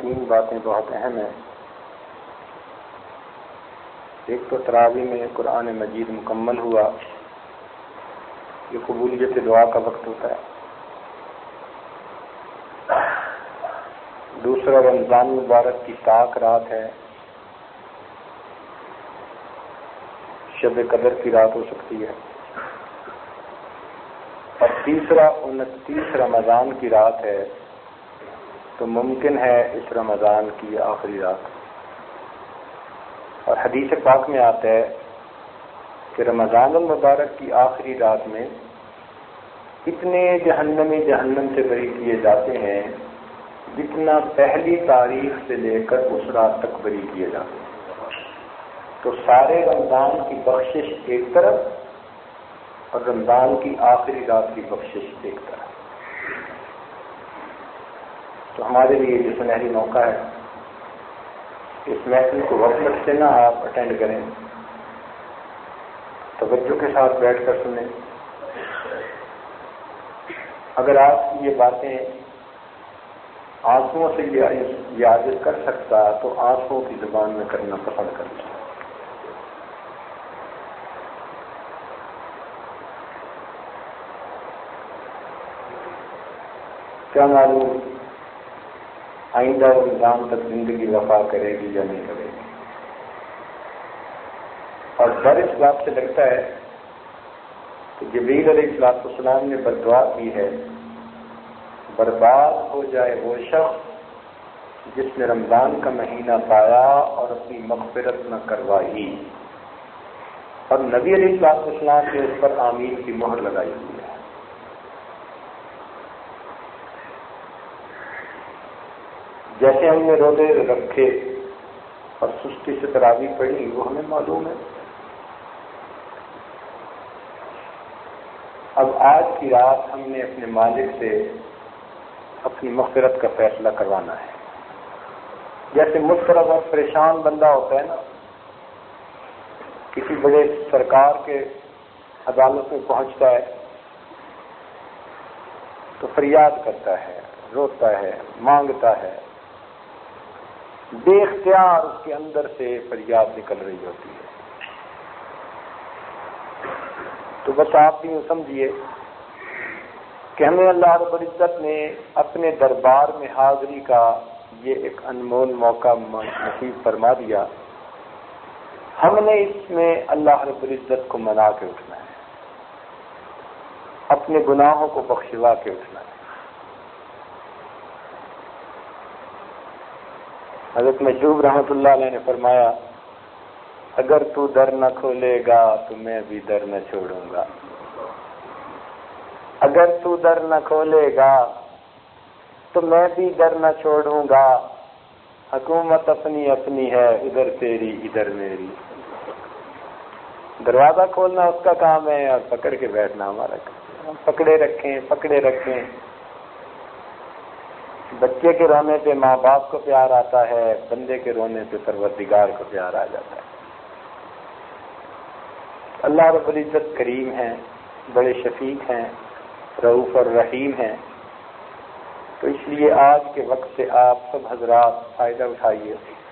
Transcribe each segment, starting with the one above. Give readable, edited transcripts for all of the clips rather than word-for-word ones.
تین باتیں بہت اہم ہیں. ایک تو تراویح میں قرآن مجید مکمل ہوا، یہ قبولیت دعا کا وقت ہوتا ہے. دوسرا رمضان مبارک کی پاک رات ہے، شب قدر کی رات ہو سکتی ہے. اور تیسرا 29 رمضان کی رات ہے، تو ممکن ہے اس رمضان کی آخری رات. اور حدیث پاک میں آتا ہے کہ رمضان المبارک کی آخری رات میں اتنے جہنمی جہنم سے بری کیے جاتے ہیں جتنا پہلی تاریخ سے لے کر اس رات تک بری کیے جاتے ہیں. تو سارے رمضان کی بخشش ایک طرف اور رمضان کی آخری رات کی بخشش ایک طرف. تو ہمارے لیے یہ سنہری موقع ہے. اس محفل کو غفلت سے نہ آپ اٹینڈ کریں، توجہ کے ساتھ بیٹھ کر سنیں. اگر آپ کی یہ باتیں آنسوؤں سے یہ عاجز کر سکتا تو آنسوؤں کی زبان میں کرنا پسند کرتا. کیا معلوم آئندہ رمضان تک زندگی وفا کرے گی یا نہیں کرے گی. اور ڈر اس بات سے لگتا ہے کہ جبریل علیہ السلام نے بددعا کی ہے، برباد ہو جائے وہ شخص جس نے رمضان کا مہینہ پایا اور اپنی مغفرت نہ کروائی. اور نبی علیہ السلام نے اس پر آمین کی مہر لگائی ہوئی ہے. جیسے ہم نے روزے رکھے اور سستی سے تراویح پڑھی وہ ہمیں معلوم ہے. اب آج کی رات ہم نے اپنے مالک سے اپنی مغفرت کا فیصلہ کروانا ہے. جیسے مضطرب اور پریشان بندہ ہوتا ہے نا، کسی بڑے سرکار کے عدالت میں پہنچتا ہے تو فریاد کرتا ہے، روتا ہے، مانگتا ہے، بے اختیار اس کے اندر سے فریاد نکل رہی ہوتی ہے. تو بس آپ بھی یوں سمجھیے کہ ہمیں اللہ رب العزت نے اپنے دربار میں حاضری کا یہ ایک انمول موقع نصیب فرما دیا. ہم نے اس میں اللہ رب العزت کو منا کے اٹھنا ہے، اپنے گناہوں کو بخشوا کے اٹھنا ہے. حضرت مجذوب رحمۃ اللہ علیہ نے فرمایا، اگر تو در نہ کھولے گا تو میں بھی در نہ چھوڑوں گا. اگر تو در نہ کھولے گا تو میں بھی در نہ چھوڑوں گا. حکومت اپنی اپنی ہے، ادھر تیری ادھر میری. دروازہ کھولنا اس کا کام ہے اور پکڑ کے بیٹھنا ہمارا کام. پکڑے رکھیں. بچے کے رونے پہ ماں باپ کو پیار آتا ہے، بندے کے رونے پہ پروردگار کو پیار آ جاتا ہے. اللہ رب العزت کریم ہیں، بڑے شفیق ہیں، رؤوف اور رحیم ہیں. تو اس لیے آج کے وقت سے آپ سب حضرات فائدہ اٹھائیے،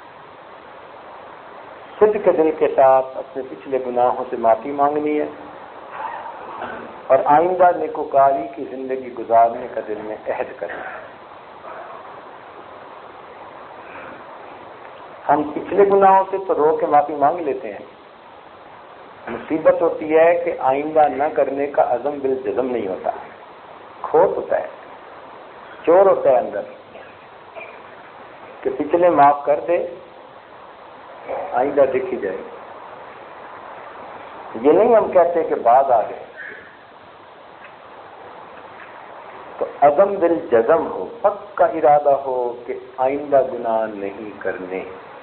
صدق دل کے ساتھ اپنے پچھلے گناہوں سے معافی مانگنی ہے اور آئندہ نیکوکاری کی زندگی گزارنے کا دل میں عہد کرنا ہے. ہم پچھلے گناہوں سے تو رو کے معافی مانگ لیتے ہیں، مصیبت ہوتی ہے کہ آئندہ نہ کرنے کا عزم بالجزم نہیں ہوتا. کھوٹ ہوتا ہے، چور ہوتا ہے اندر کہ پچھلے معاف کر دے، آئندہ دیکھی جائے. یہ نہیں ہم کہتے کہ بعد آ گئے. تو عزم بالجزم ہو، پکا ارادہ ہو کہ آئندہ گناہ نہیں کرنے.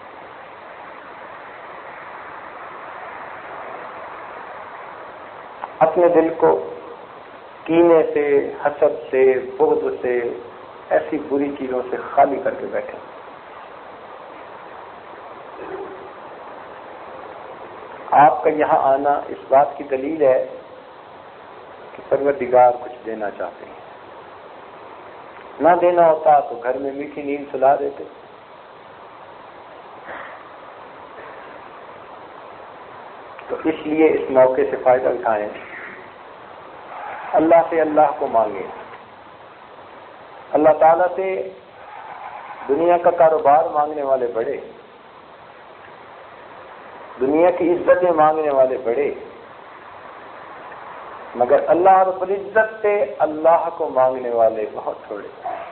اپنے دل کو کینے سے، حسد سے، بغض سے، ایسی بری چیزوں سے خالی کر کے بیٹھے. آپ کا یہاں آنا اس بات کی دلیل ہے کہ پروردگار کچھ دینا چاہتے ہیں. نہ دینا ہوتا تو گھر میں میٹھی نیند سلا دیتے. تو اس لیے اس موقع سے فائدہ اٹھائیں، اللہ سے اللہ کو مانگیں، اللہ تعالیٰ سے دنیا کا کاروبار مانگنے والے بڑے، دنیا کی عزتیں مانگنے والے بڑے، مگر اللہ رب العزت سے اللہ کو مانگنے والے بہت تھوڑے،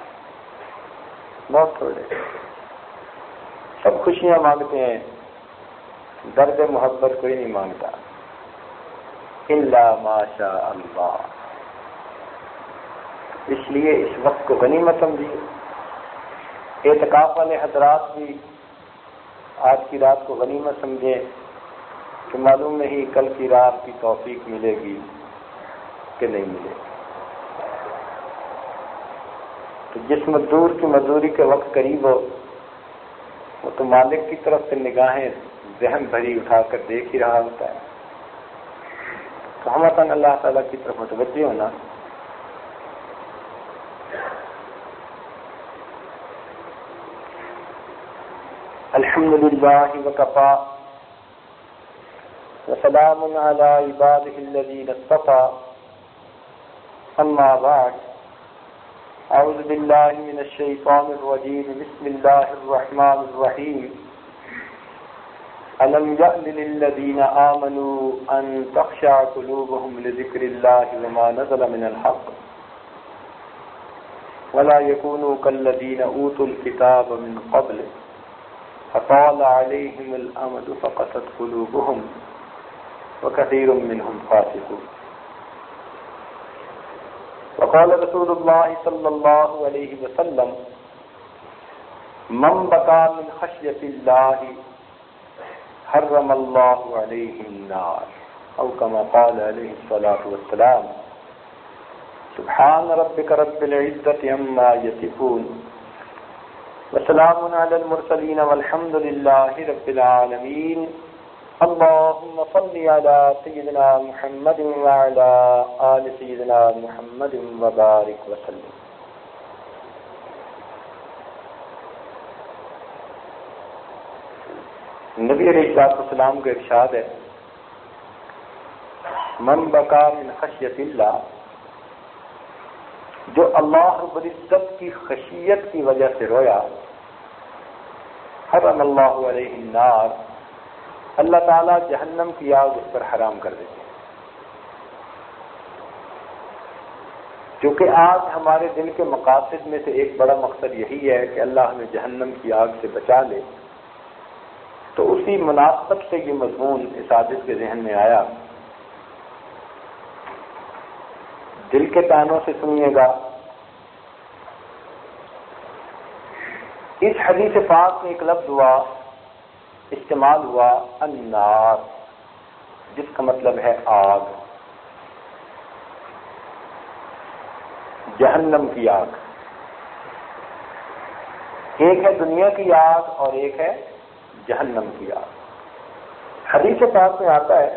بہت تھوڑے۔ سب خوشیاں مانگتے ہیں، درد محبت کوئی نہیں مانگتا، الا ما شاء اللہ۔ اس لیے اس وقت کو غنیمت سمجھیے۔ اعتکاف والے حضرات بھی آج کی رات کو غنیمت سمجھیں کہ معلوم نہیں کل کی رات کی توفیق ملے گی کہ نہیں ملے گی۔ تو جس مزدور کی مزدوری کے وقت قریب ہو وہ تو مالک کی طرف سے نگاہیں ذہن بھری اٹھا کر دیکھ ہی رہا ہوتا ہے، تو ہم اپن اللہ تعالیٰ کی طرف متوجہ ہونا۔ الحمد للہ وکفی وسلام علی عبادہ الذین اصطفی، اما بعد، اعوذ باللہ من الشیطان الرجیم، بسم اللہ الرحمن الرحیم۔ ألم يأن للذين آمنوا أن تخشع قلوبهم لذكر الله وما نزل من الحق ولا يكونوا كالذين أوتوا الكتاب من قبل فطال عليهم الأمد فقست قلوبهم وكثير منهم فاسقون۔ وقال رسول الله صلى الله عليه وسلم: من بكى من خشية الله حرم اللہ علیہ النار، او کما قال علیہ الصلاۃ والسلام۔ سبحان ربک رب العزۃ عما یصفون وسلام علی المرسلین والحمد للہ رب العالمین۔ اللهم صل علی سیدنا محمد وعلی آل سیدنا محمد وبارک وسلم۔ نبی علیہ السلام کا ارشاد ہے، من بکا من خشیت اللہ، جو اللہ رب العزت کی خشیت کی وجہ سے رویا، حرم اللہ علیہ النار، اللہ تعالیٰ جہنم کی آگ اس پر حرام کر دیتے ہیں۔ کیونکہ آج ہمارے دل کے مقاصد میں سے ایک بڑا مقصد یہی ہے کہ اللہ ہمیں جہنم کی آگ سے بچا لے، تو اسی مناسبت سے یہ مضمون اس حادث کے ذہن میں آیا۔ دل کے کانوں سے سنیے گا۔ اس حدیث پاک میں ایک لفظ ہوا، استعمال ہوا، النار، جس کا مطلب ہے آگ، جہنم کی آگ۔ ایک ہے دنیا کی آگ اور ایک ہے جہنم کی آگ۔ حدیث پاک میں آتا ہے،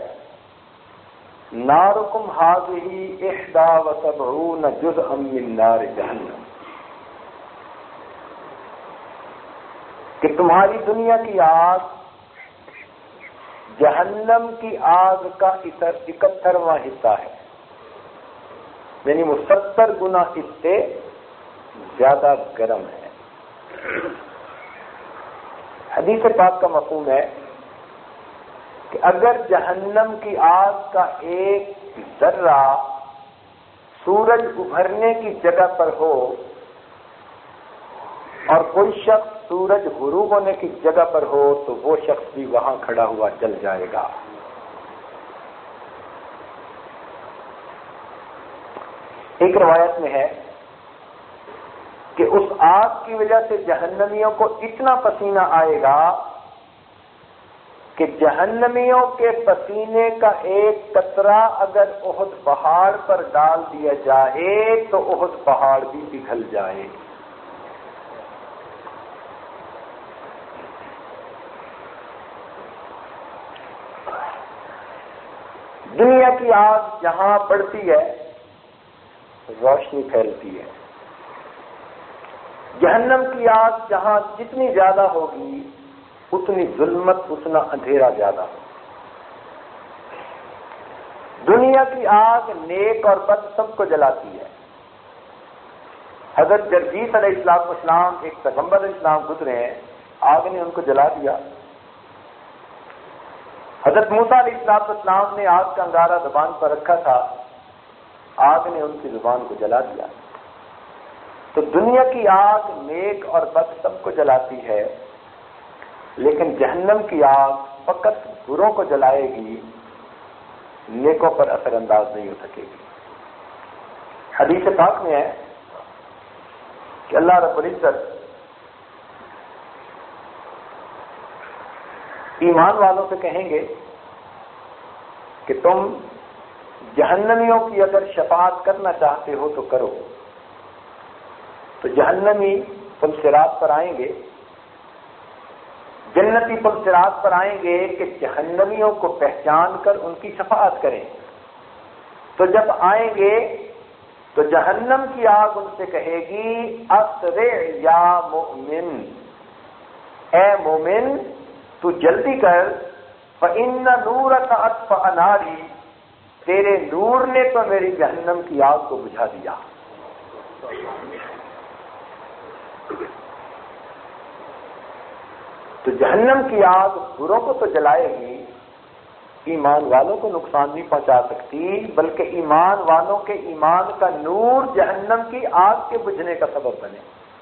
نارکم ھذہ 71 جزءا من نار جہنم، کہ تمہاری دنیا کی آگ جہنم کی آگ کا 71واں حصہ ہے، یعنی وہ 70 گنا اس سے زیادہ گرم ہے۔ حدیث پاک کا مفہوم ہے کہ اگر جہنم کی آگ کا ایک ذرہ سورج ابھرنے کی جگہ پر ہو اور کوئی شخص سورج غروب ہونے کی جگہ پر ہو تو وہ شخص بھی وہاں کھڑا ہوا جل جائے گا۔ ایک روایت میں ہے کہ اس آگ کی وجہ سے جہنمیوں کو اتنا پسینہ آئے گا کہ جہنمیوں کے پسینے کا ایک قطرہ اگر احد پہاڑ پر ڈال دیا جائے تو احد پہاڑ بھی پگھل جائے۔ دنیا کی آگ جہاں بڑھتی ہے روشنی پھیلتی ہے، جہنم کی آگ جہاں جتنی زیادہ ہوگی اتنی ظلمت، اتنا اندھیرا زیادہ ہوگا۔ دنیا کی آگ نیک اور بد سب کو جلاتی ہے. حضرت جرجیس علیہ السلام ایک پیغمبر اسلام گزرے ہیں، آگ نے ان کو جلا دیا. حضرت موسیٰ علیہ السلام نے آگ کا انگارہ زبان پر رکھا تھا، آگ نے ان کی زبان کو جلا دیا. تو دنیا کی آگ نیک اور بد سب کو جلاتی ہے، لیکن جہنم کی آگ فقط بروں کو جلائے گی، نیکوں پر اثر انداز نہیں ہو سکے گی. حدیث پاک میں ہے کہ اللہ رب العزت ایمان والوں سے کہیں گے کہ تم جہنمیوں کی اگر شفاعت کرنا چاہتے ہو تو کرو. تو جہنمی پل صراط پر آئیں گے، جنتی پل صراط پر آئیں گے کہ جہنمیوں کو پہچان کر ان کی شفاعت کریں. تو جب آئیں گے تو جہنم کی آگ ان سے کہے گی اسرع یا مومن، اے مومن تو جلدی کر، فإن نورک اطفأ ناری، تیرے نور نے تو میری جہنم کی آگ کو بجھا دیا. تو جہنم کی آگ بروں کو تو جلائے گی، ایمان والوں کو نقصان نہیں پہنچا سکتی، بلکہ ایمان والوں کے ایمان کا نور جہنم کی آگ کے بجھنے کا سبب بنے.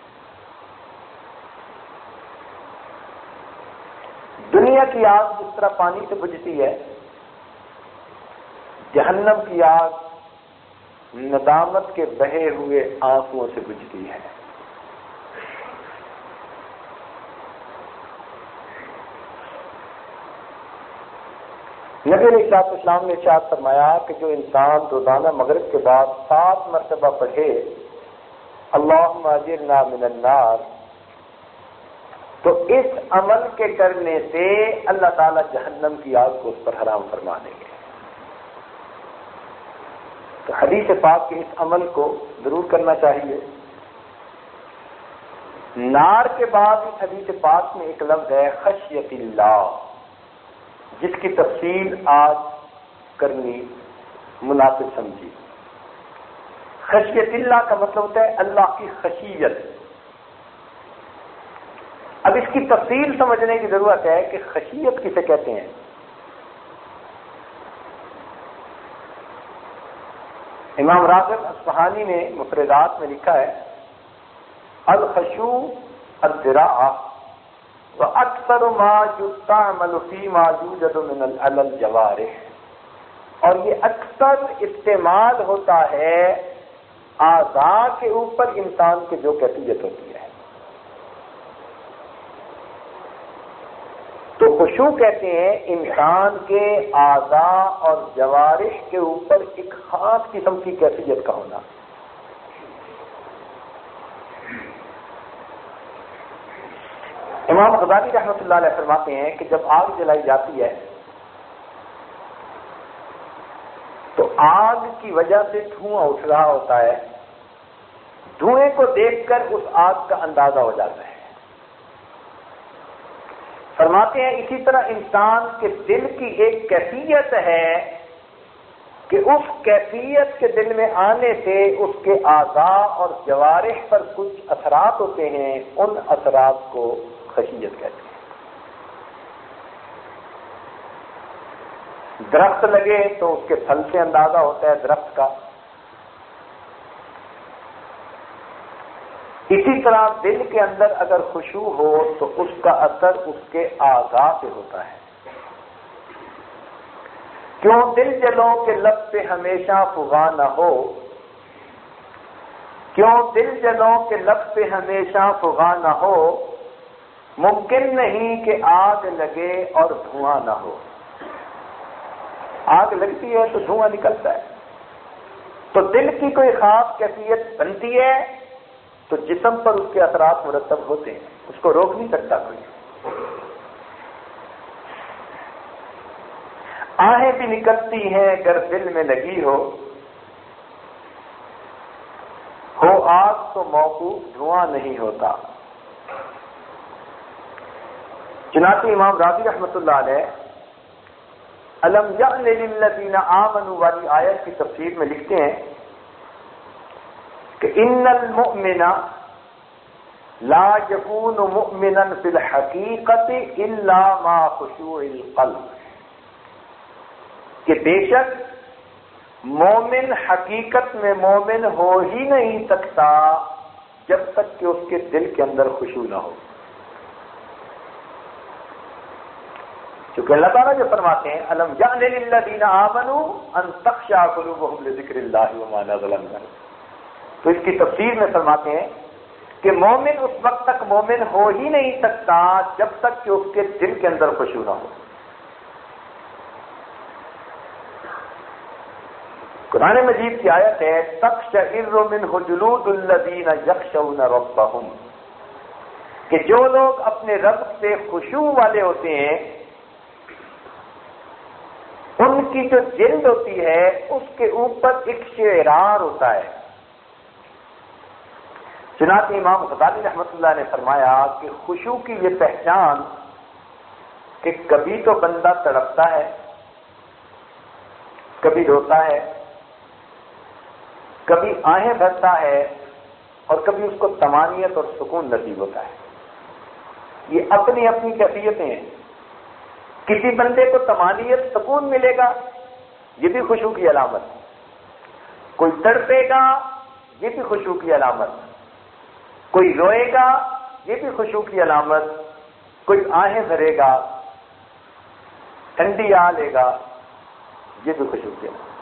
دنیا کی آگ جس طرح پانی سے بجھتی ہے، جہنم کی آگ ندامت کے بہے ہوئے آنسوؤں سے بجھتی ہے. نبی علیہ السلام نے ارشاد فرمایا کہ جو انسان روزانہ مغرب کے بعد 7 مرتبہ پڑھے اللہم اجرنا من النار، تو اس عمل کے کرنے سے اللہ تعالی جہنم کی آگ کو اس پر حرام فرما دیں گے. تو حدیث پاک کے اس عمل کو ضرور کرنا چاہیے. نار کے بعد اس حدیث پاک میں ایک لفظ ہے خشیت اللہ، جس کی تفصیل آج کرنی مناسب سمجھی. خشیت اللہ کا مطلب ہوتا ہے اللہ کی خشیت. اب اس کی تفصیل سمجھنے کی ضرورت ہے کہ خشیت کسے کہتے ہیں. امام راغب اصفہانی نے مفردات میں لکھا ہے الخشوع الذراع وَأَكْثَرُ مَا يُسْتَعْمَلُ فِي مَا يُوجَدُ مِنَ الْجَوَارِحِ، اور یہ اکثر استعمال ہوتا ہے اعضاء کے اوپر انسان کی جو کیفیت ہوتی ہے. تو خشوع کہتے ہیں انسان کے اعضاء اور جوارح کے اوپر ایک خاص قسم کی کیفیت کا ہونا. امام غزالی رحمۃ اللہ علیہ فرماتے ہیں کہ جب آگ جلائی جاتی ہے تو آگ کی وجہ سے دھواں اٹھ رہا ہوتا ہے، دھوئیں کو دیکھ کر اس آگ کا اندازہ ہو جاتا ہے. فرماتے ہیں اسی طرح انسان کے دل کی ایک کیفیت ہے کہ اس کیفیت کے دل میں آنے سے اس کے اعضاء اور جوارح پر کچھ اثرات ہوتے ہیں، ان اثرات کو خشیت کہتے ہیں. درخت لگے تو اس کے پھل سے اندازہ ہوتا ہے درخت کا. اسی طرح دل کے اندر اگر خشوع ہو تو اس کا اثر اس کے اعضاء پہ ہوتا ہے. کیوں دل جلوں کے لب پہ ہمیشہ فغاں نہ ہو، کیوں دل جلوں کے لب پہ ہمیشہ فغاں نہ ہو، ممکن نہیں کہ آگ لگے اور دھواں نہ ہو. آگ لگتی ہے تو دھواں نکلتا ہے. تو دل کی کوئی خاص کیفیت بنتی ہے تو جسم پر اس کے اثرات مرتب ہوتے ہیں، اس کو روک نہیں سکتا کوئی. آہیں بھی نکلتی ہیں اگر دل میں لگی ہو آگ تو موقوف دھواں نہیں ہوتا. چنانچہ امام راضی رحمۃ اللہ علیہ الم یعن للذین آمنوا والی آیت کی تفسیر میں لکھتے ہیں کہ ان المؤمن لا یکون مؤمنا فی الحقیقت الا مع خشوع القلب، کہ بے شک مومن حقیقت میں مومن ہو ہی نہیں سکتا جب تک کہ اس کے دل کے اندر خشوع نہ ہو. چونکہ اللہ تعالیٰ جو فرماتے ہیں الم یعن للذین آمنوا ان تخشع قلوبهم لذکر اللہ وما نزل من الحق، تو اس کی تفسیر میں فرماتے ہیں کہ مومن اس وقت تک مومن ہو ہی نہیں سکتا جب تک کہ اس کے دل کے اندر خشوع نہ ہو. قرآن مجید کی آیت ہے تقشعر منہ جلود الذین یخشون ربہم، کہ جو لوگ اپنے رب سے خشوع والے ہوتے ہیں ان کی جو جلد ہوتی ہے اس کے اوپر ایک شعرار ہوتا ہے. چنانچہ امام غزالی رحمۃ اللہ نے فرمایا کہ خشوع کی یہ پہچان کہ کبھی تو بندہ تڑپتا ہے، کبھی روتا ہے، کبھی آہیں بھرتا ہے، اور کبھی اس کو طمانینت اور سکون نصیب ہوتا ہے. یہ اپنی اپنی کیفیتیں ہیں. کسی بندے کو طمانینت سکون ملے گا، یہ بھی خشوع کی علامت. کوئی تڑپے گا، یہ بھی خشوع کی علامت. کوئی روئے گا، یہ بھی خشوع کی علامت. کوئی آہیں بھرے گا، ٹھنڈی آ لے گا، یہ بھی خشوع کی علامت.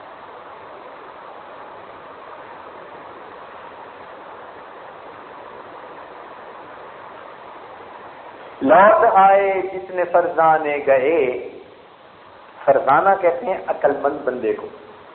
لوٹ آئے جتنے فرزانے گئے، فرزانہ کہتے ہیں عقل مند بندے کو.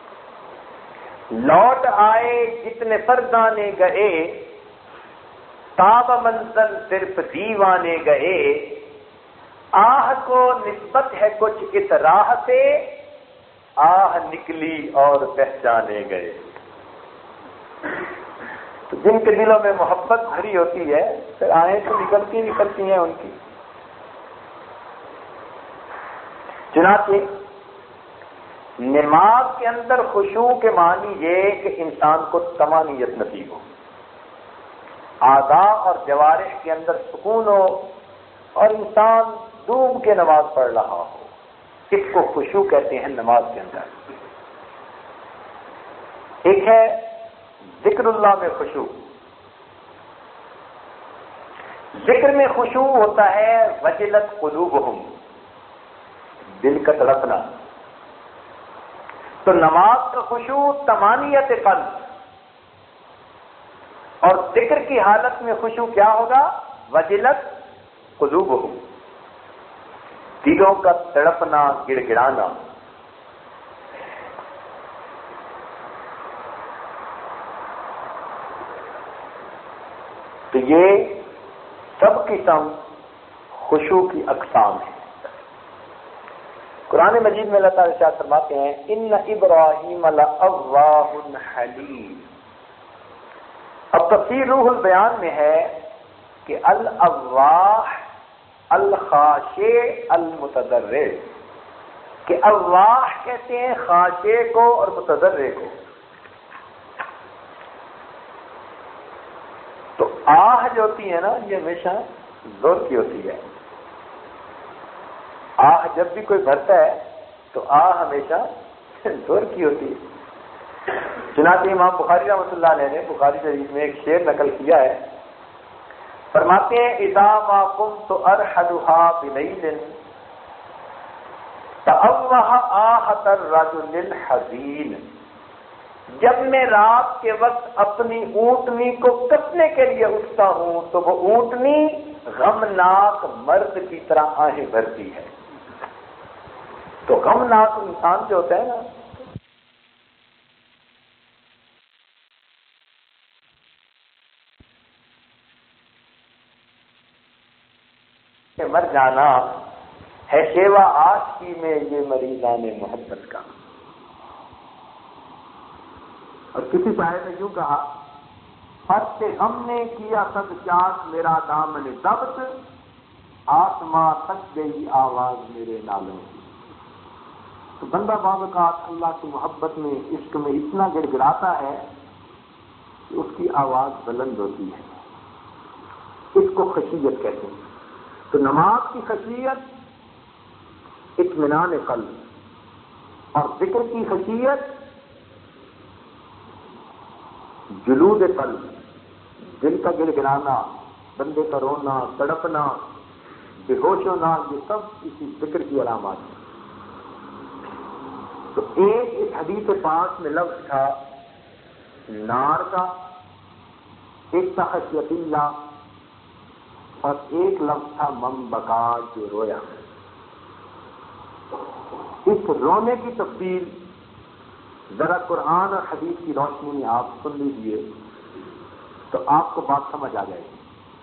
لوٹ آئے جتنے فرزانے گئے، تاب منزل صرف دیوانے گئے. آہ کو نسبت ہے کچھ اس راہ سے، آہ نکلی اور پہچانے گئے. تو جن کے دلوں میں محبت بھری ہوتی ہے پھر آہیں تو نکلتی ہیں ان کی. چنانچہ نماز کے اندر خشوع کے معنی یہ کہ انسان کو طمانینت نصیب ہو، اعضاء اور جوارح کے اندر سکون ہو، اور انسان ڈوب کے نماز پڑھ رہا ہو. اس کو خشوع کہتے ہیں نماز کے اندر. ایک ہے ذکر اللہ میں خشوع. ذکر میں خشوع ہوتا ہے وجلت قلوبہم، دل کا تڑپنا. تو نماز کا خشوع طمانینت قلب، اور ذکر کی حالت میں خشوع کیا ہوگا؟ وجلت قلوبہم، دلوں کا تڑپنا، گڑ گڑانا. تو یہ سب قسم خشوع کی اقسام ہیں. قرآن مجید میں اللہ تعالیٰ ارشاد فرماتے ہیں ان ابراہیم لأواہ حلیم. اب تفسیر روح البیان میں ہے کہ الاواہ الخاشع المتضرع، کہ اواہ کہتے ہیں خاشع کو اور متضرع کو. تو آہ جو ہوتی ہے نا یہ ہمیشہ زور کی ہوتی ہے. آہ جب بھی کوئی بھرتا ہے تو آہ ہمیشہ زور کی ہوتی ہے. چنانچہ امام بخاری رحمۃ اللہ علیہ نے بخاری شریف میں ایک شعر نقل کیا ہے. فرماتے ہیں اذا ما كنت ارحلها بليل تأوه آهة الرجل الحزين، جب میں رات کے وقت اپنی اونٹنی کو کسنے کے لیے اٹھتا ہوں تو وہ اونٹنی غمناک مرد کی طرح آہیں بھرتی ہے. تو غمناک انسان جو ہوتا ہے نا، کہ مر جانا ہے شیوا آشکی میں یہ مریضان محبت کا. اور کسی شاعر نے یوں کہا فرق غم نے کیا صد چاک میرا دامن ضبط، آسماں تک گئی آواز میرے نالوں کی. تو بندہ بعض اوقات اللہ کی محبت میں عشق میں اتنا گڑ گڑاتا ہے کہ اس کی آواز بلند ہوتی ہے، اس کو خشیت کہتے ہیں۔ تو نماز کی خشیت اطمینان قلب، اور ذکر کی خشیت جلود قلب، دل کا گڑ گڑانا، بندے کا رونا، تڑپنا، بے ہوش ہونا، یہ سب اسی ذکر کی علامات ہیں۔ تو ایک اس حدیث پاک میں لفظ تھا نار کا، ایک تھا خشیت اللہ، اور ایک لفظ تھا من بکا، جو رویا۔ اس رونے کی تفصیل ذرا قرآن اور حدیث کی روشنی میں آپ سن لیجئے تو آپ کو بات سمجھ آ جائے گی۔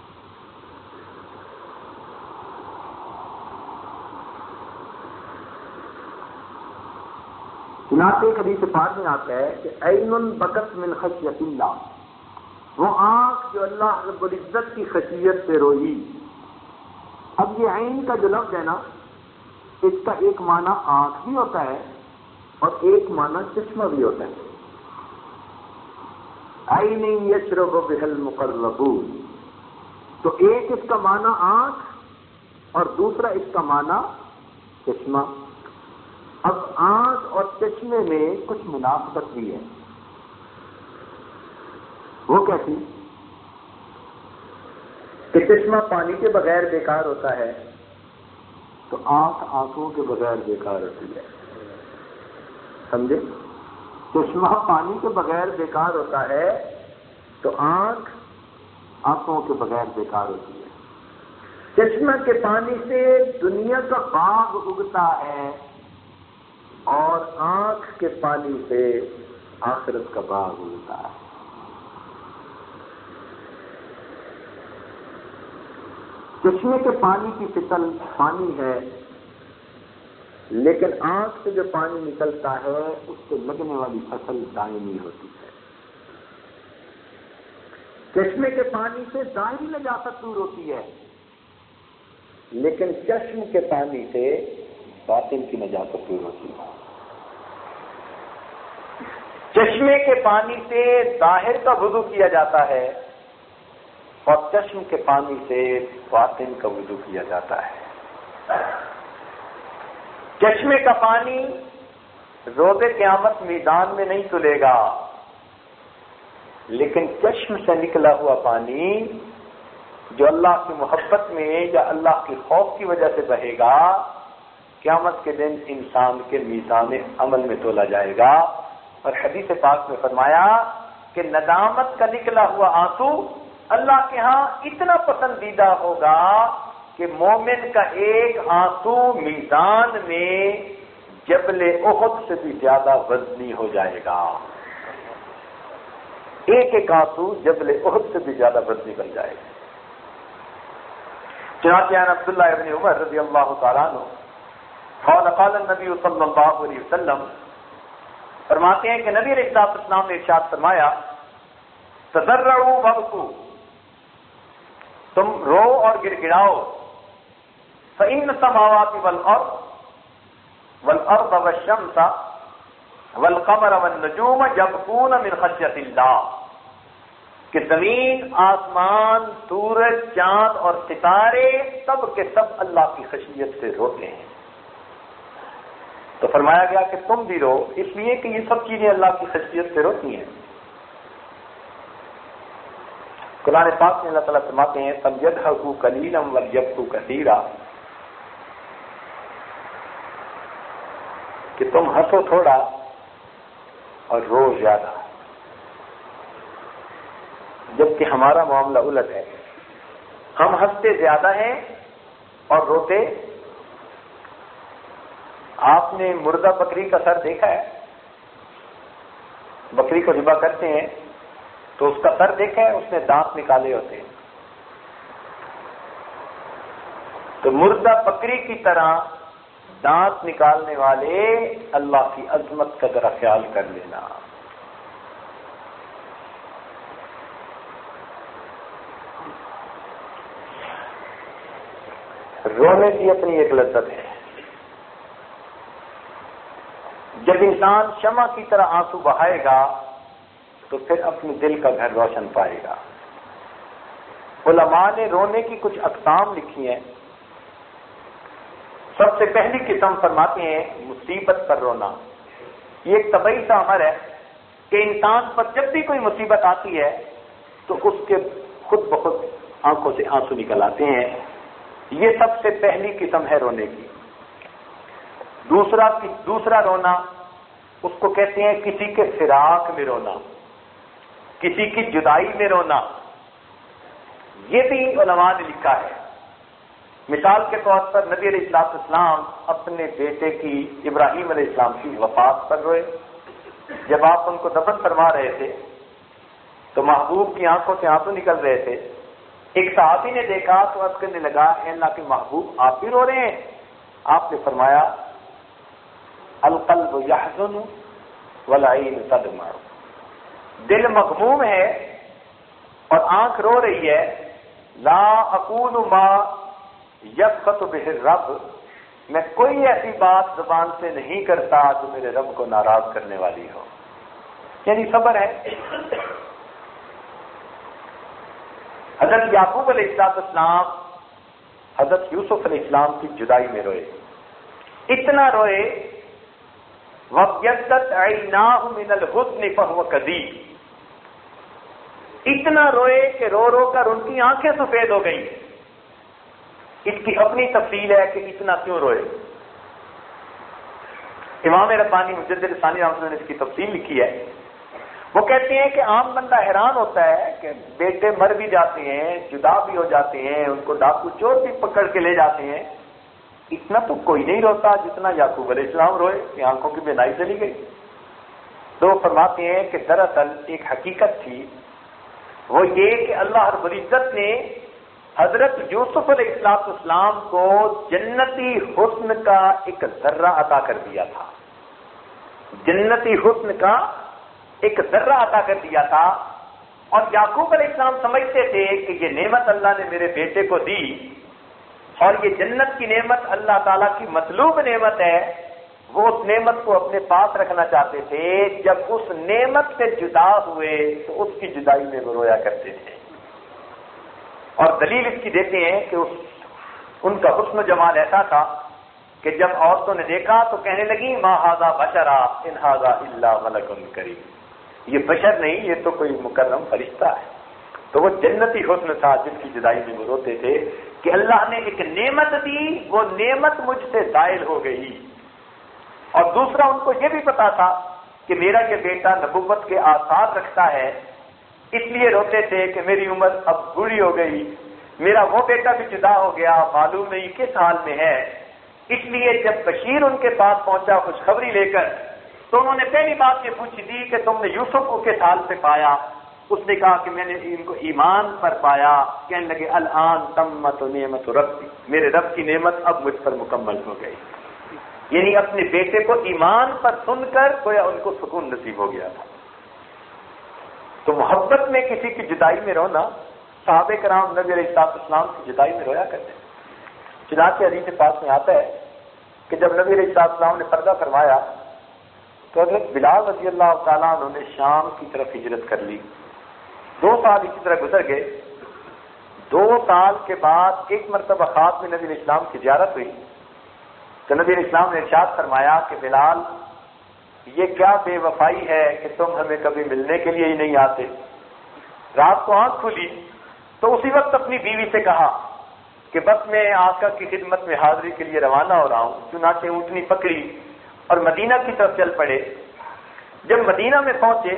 چنانچہ ایک حدیث پاک میں آتا ہے کہ عین بکت من خشیت اللہ، وہ آنکھ جو اللہ رب العزت کی خشیت سے روئی۔ اب یہ عین کا جو لفظ ہے نا، اس کا ایک معنی آنکھ بھی ہوتا ہے اور ایک معنی چشمہ بھی ہوتا ہے۔ عین یشرب بها المقربون، تو ایک اس کا معنی آنکھ اور دوسرا اس کا معنی چشمہ۔ اب آنکھ اور چشمے میں کچھ مناسبت بھی ہے، وہ کیسی کہ چشمہ پانی کے بغیر بیکار ہوتا ہے تو آنکھ آنکھوں کے بغیر بیکار ہوتی ہے، سمجھے؟ چشمہ پانی کے بغیر بیکار ہوتا ہے تو آنکھ آنکھوں کے بغیر بیکار ہوتی ہے۔ چشمہ کے پانی سے دنیا کا باغ اگتا ہے اور آنکھ کے پانی سے آخرت کا باغ اگتا ہے۔ چشمے کے پانی کی فصل پانی ہے، لیکن آنکھ سے جو پانی نکلتا ہے اس سے لگنے والی فصل دائمی ہوتی ہے۔ چشمے کے پانی سے ظاہری نجاست دور ہوتی ہے، لیکن چشم کے پانی سے باطن کی نجاست دور ہوتی ہے۔ چشمے کے پانی سے ظاہر کا وضو کیا جاتا ہے اور چشم کے پانی سے باطن کا وضو کیا جاتا ہے۔ چشمے کا پانی روز قیامت میدان میں نہیں تلے گا، لیکن چشم سے نکلا ہوا پانی جو اللہ کی محبت میں یا اللہ کے خوف کی وجہ سے بہے گا، قیامت کے دن انسان کے میزان عمل میں تولا جائے گا۔ اور حدیث پاک میں فرمایا کہ ندامت کا نکلا ہوا آنسو اللہ کے ہاں اتنا پسندیدہ ہوگا کہ مومن کا ایک آنسو میزان میں جبل احد سے بھی زیادہ وزنی ہو جائے گا۔ ایک ایک آنسو جبل احد سے بھی زیادہ وزنی بن جائے گا۔ چنانچہ عن عبداللہ ابن عمر رضی اللہ تعالیٰ عنہ قال النبی صلی اللہ علیہ وسلم، فرماتے ہیں کہ نبی علیہ السلام نے ارشاد فرمایا تضرعوا وابکوا، تم رو اور گڑ گڑاؤ، فإن السماوات والأرض والشمس والقمر والنجوم يبكون من خشية اللہ، کہ زمین، آسمان، سورج، چاند اور ستارے سب کے سب اللہ کی خشیت سے روتے ہیں۔ تو فرمایا گیا کہ تم بھی رو، اس لیے کہ یہ سب چیزیں اللہ کی خشیت سے روتی ہیں۔ قرآن پاک میں اللہ تعالیٰ فرماتے ہیں فَلْيَضْحَكُوا قَلِيلًا وَلْيَبْكُوا كَثِيرًا، کہ تم ہنسو تھوڑا اور رو زیادہ، جبکہ ہمارا معاملہ الٹ ہے، ہم ہنستے زیادہ ہیں اور روتے۔ آپ نے مردہ بکری کا سر دیکھا ہے؟ بکری کو ذبح کرتے ہیں تو اس کا سر دیکھا ہے، اس نے دانت نکالے ہوتے ہیں۔ تو مردہ بکری کی طرح دانت نکالنے والے اللہ کی عظمت کا ذرا خیال کر لینا۔ رونے کی اپنی ایک لذت ہے، جب انسان شمع کی طرح آنسو بہائے گا تو پھر اپنے دل کا گھر روشن پائے گا۔ علماء نے رونے کی کچھ اقسام لکھی ہیں۔ سب سے پہلی قسم فرماتے ہیں مصیبت پر رونا۔ یہ ایک طبعی سا امر ہے کہ انسان پر جب بھی کوئی مصیبت آتی ہے تو اس کے خود بخود آنکھوں سے آنسو نکل آتے ہیں۔ یہ سب سے پہلی قسم ہے رونے کی۔ دوسرا رونا اس کو کہتے ہیں کسی کے فراق میں رونا، کسی کی جدائی میں رونا۔ یہ بھی علماء نے لکھا ہے۔ مثال کے طور پر نبی علیہ السلام اپنے بیٹے کی ابراہیم علیہ السلام کی وفات پر روئے۔ جب آپ ان کو دفن فرما رہے تھے تو محبوب کی آنکھوں سے آنسو نکل رہے تھے۔ ایک صحابی نے دیکھا تو عرض کرنے لگا اے اللہ کے محبوب آپ بھی رو رہے ہیں؟ آپ نے فرمایا القلب یحزن والعین تدمع، دل مغموم ہے اور آنکھ رو رہی ہے۔ لا اقول ما یسخط بہ الرب، میں کوئی ایسی بات زبان سے نہیں کرتا جو میرے رب کو ناراض کرنے والی ہو۔ یعنی صبر ہے۔ حضرت یعقوب علیہ السلام حضرت یوسف علیہ السلام کی جدائی میں روئے، اتنا روئے وَابْيَضَّتْ عَيْنَاهُ مِنَ الْحُزْنِ فَهُوَ كَظِيمٌ، اتنا روئے کہ رو رو کر ان کی آنکھیں سفید ہو گئیں۔ اس کی اپنی تفصیل ہے کہ اتنا کیوں روئے۔ امام ربانی مجدد ثانی رحمۃ اللہ نے اس کی تفصیل لکھی ہے۔ وہ کہتے ہیں کہ عام بندہ حیران ہوتا ہے کہ بیٹے مر بھی جاتے ہیں، جدا بھی ہو جاتے ہیں، ان کو ڈاکو چور بھی پکڑ کے لے جاتے ہیں، اتنا تو کوئی نہیں روتا جتنا یعقوب علیہ السلام روئے کہ آنکھوں کی بینائی چلی گئی۔ تو فرماتے ہیں کہ دراصل ایک حقیقت تھی، وہ یہ کہ اللہ رب العزت نے حضرت یوسف علیہ السلام کو جنتی حسن کا ایک ذرہ عطا کر دیا تھا، جنتی حسن کا ایک ذرہ عطا کر دیا تھا، اور یعقوب علیہ السلام سمجھتے تھے کہ یہ نعمت اللہ نے میرے بیٹے کو دی، اور یہ جنت کی نعمت اللہ تعالیٰ کی مطلوب نعمت ہے، وہ اس نعمت کو اپنے پاس رکھنا چاہتے تھے۔ جب اس نعمت سے جدا ہوئے تو اس کی جدائی میں وہ رویا کرتے تھے۔ اور دلیل اس کی دیتے ہیں کہ ان کا حسن و جمال ایسا تھا کہ جب عورتوں نے دیکھا تو کہنے لگی ما ھذا بشرا ان ھذا الا ملک کریم، یہ بشر نہیں، یہ تو کوئی مکرم فرشتہ ہے۔ تو وہ جنتی حسن تھا جس کی جدائی میں وہ روتے تھے کہ اللہ نے ایک نعمت دی، وہ نعمت مجھ سے زائل ہو گئی۔ اور دوسرا ان کو یہ بھی پتا تھا کہ میرا یہ بیٹا نبوت کے آثار رکھتا ہے، اس لیے روتے تھے کہ میری عمر اب بوڑھی ہو گئی، میرا وہ بیٹا بھی جدا ہو گیا، معلوم نہیں کس حال میں ہے۔ اس لیے جب بشیر ان کے پاس پہنچا خوشخبری لے کر تو انہوں نے پہلی بات یہ پوچھی تھی کہ تم نے یوسف کو کس حال سے پایا؟ اس نے کہا کہ میں نے ان کو ایمان پر پایا۔ کہنے لگے الآن تمت نعمت ربی، میرے رب کی نعمت اب مجھ پر مکمل ہو گئی۔ یعنی اپنے بیٹے کو ایمان پر سن کر گویا ان کو سکون نصیب ہو گیا تھا۔ تو محبت میں کسی کی جدائی میں رونا، صحابہ کرام نبی علیہ السلام کی جدائی میں رویا کرتے ہیں۔ چنانچہ حدیث پاک میں آتا ہے کہ جب نبی علیہ السلام نے پردہ فرمایا تو حضرت بلال رضی اللہ تعالیٰ عنہ نے شام کی طرف ہجرت کر لی۔ 2 سال اسی طرح گزر گئے۔ 2 سال کے بعد ایک مرتبہ خواب میں نبی علیہ السلام کی زیارت ہوئی تو نبی علیہ السلام نے ارشاد فرمایا کہ بلال یہ کیا بے وفائی ہے کہ تم ہمیں کبھی ملنے کے لیے ہی نہیں آتے۔ رات کو آنکھ کھلی تو اسی وقت اپنی بیوی سے کہا کہ بس میں آقا کی خدمت میں حاضری کے لیے روانہ ہو رہا ہوں۔ چنانچہ اونٹنی پکڑی اور مدینہ کی طرف چل پڑے۔ جب مدینہ میں پہنچے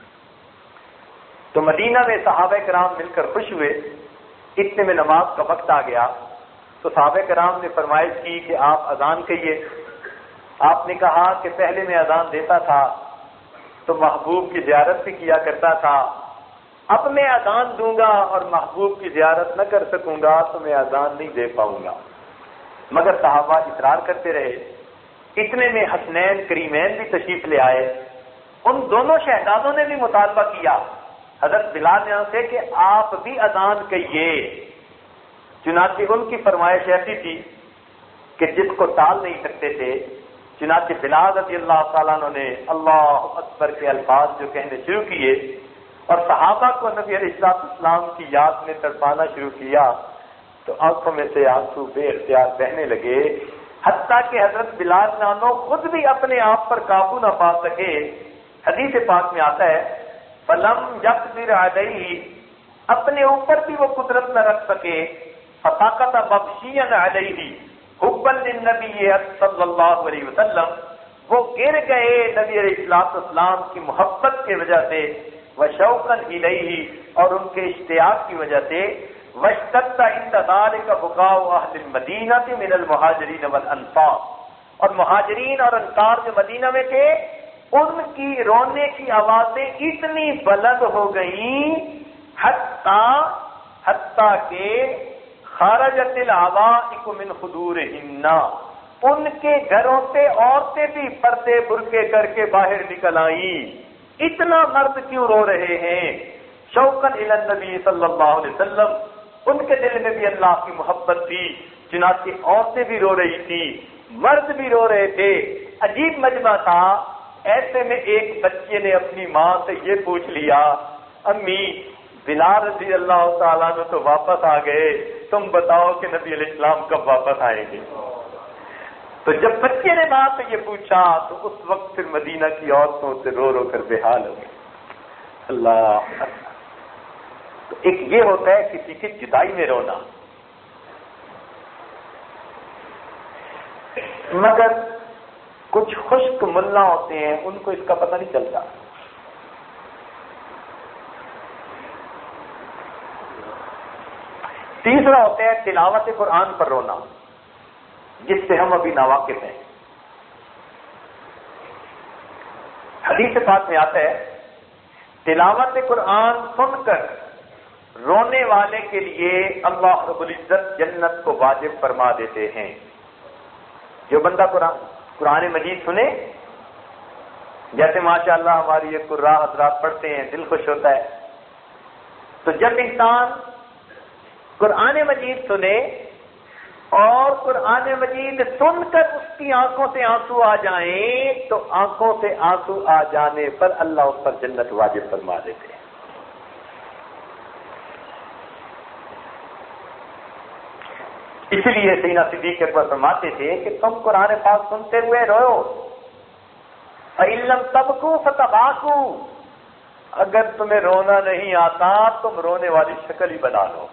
تو مدینہ میں صحابہ کرام مل کر خوش ہوئے۔ اتنے میں نماز کا وقت آ گیا تو صحابہ کرام نے فرمائش کی کہ آپ اذان کہیے۔ آپ نے کہا کہ پہلے میں اذان دیتا تھا تو محبوب کی زیارت بھی کیا کرتا تھا، اب میں اذان دوں گا اور محبوب کی زیارت نہ کر سکوں گا تو میں اذان نہیں دے پاؤں گا۔ مگر صحابہ اصرار کرتے رہے۔ اتنے میں حسنین کریمین بھی تشریف لے آئے۔ ان دونوں شہزادوں نے بھی مطالبہ کیا حضرت بلال سے کہ آپ بھی اذان کہیے۔ چنانچہ ان کی فرمائش ایسی تھی کہ جس کو ٹال نہیں سکتے تھے چنانچہ بلال رضی اللہ تعالیٰ عنہ نے اللہ اکبر کے الفاظ جو کہنے شروع کیے اور صحابہ کو نبی علیہ السلام کی یاد میں تڑپانا شروع کیا تو آنکھوں میں سے آنسو بے اختیار بہنے لگے، حتیٰ کہ حضرت بلال نانو خود بھی اپنے آپ پر قابو نہ پا سکے۔ حدیث پاک میں آتا ہے فلم یقدر علیہ، اپنے اوپر بھی وہ قدرت نہ رکھ سکے، فسقط مغشیا علیہ حبا للنبی صلی اللہ علیہ وسلم، وہ گر گئے نبی علیہ السلام کی محبت کی وجہ سے، وشوقا الیہ، اور ان کے اشتیاق کی وجہ سے، واشتد عند ذلك بكاء اہل المدینہ من المہاجرین والانصار، اور مہاجرین اور انصار جو مدینہ میں تھے ان کی رونے کی آوازیں اتنی بلند ہو گئیں حتیٰ کہ خرجت العوائق من خدورہن، ان کے گھروں سے عورتیں بھی پردے برقع کر کے باہر نکل آئیں۔ اتنا مرد کیوں رو رہے ہیں؟ شوقا الی النبی صلی اللہ علیہ وسلم، ان کے دل میں بھی اللہ کی محبت تھی، چنانچہ عورتیں بھی رو رہی تھی، مرد بھی رو رہے تھے۔ عجیب مجمع تھا۔ ایسے میں ایک بچے نے اپنی ماں سے یہ پوچھ لیا، امی بلال رضی اللہ تعالیٰ عنہ تو واپس آ گئے، تم بتاؤ کہ نبی علیہ السلام کب واپس آئیں گے؟ تو جب بچے نے ماں سے یہ پوچھا تو اس وقت پھر مدینہ کی عورتوں سے رو رو کر بے حال ہو گئی۔ اللہ، تو ایک یہ ہوتا ہے کسی کی جدائی میں رونا، مگر کچھ خشک ملا ہوتے ہیں ان کو اس کا پتہ نہیں چلتا۔ تیسرا ہوتا ہے تلاوت قرآن پر رونا، جس سے ہم ابھی ناواقف ہیں۔ حدیث پاک میں آتا ہے تلاوت قرآن سن کر رونے والے کے لیے اللہ رب العزت جنت کو واجب فرما دیتے ہیں۔ جو بندہ قرآن مجید سنے، جیسے ماشاءاللہ ہماری یہ قراء حضرات پڑھتے ہیں، دل خوش ہوتا ہے۔ تو جب انسان قرآن مجید سنے اور قرآن مجید سن کر اس کی آنکھوں سے آنسو آ جائیں تو آنکھوں سے آنسو آ جانے پر اللہ اس پر جنت واجب فرما دیتے ہیں۔ اس لیے سیدنا صدیق اکبر فرماتے تھے کہ تم قرآن پاک سنتے ہوئے روؤ، فَإِن لَّمْ تَبْكُوا فَتَبَاكُوا، اگر تمہیں رونا نہیں آتا تم رونے والی شکل ہی بنا لو،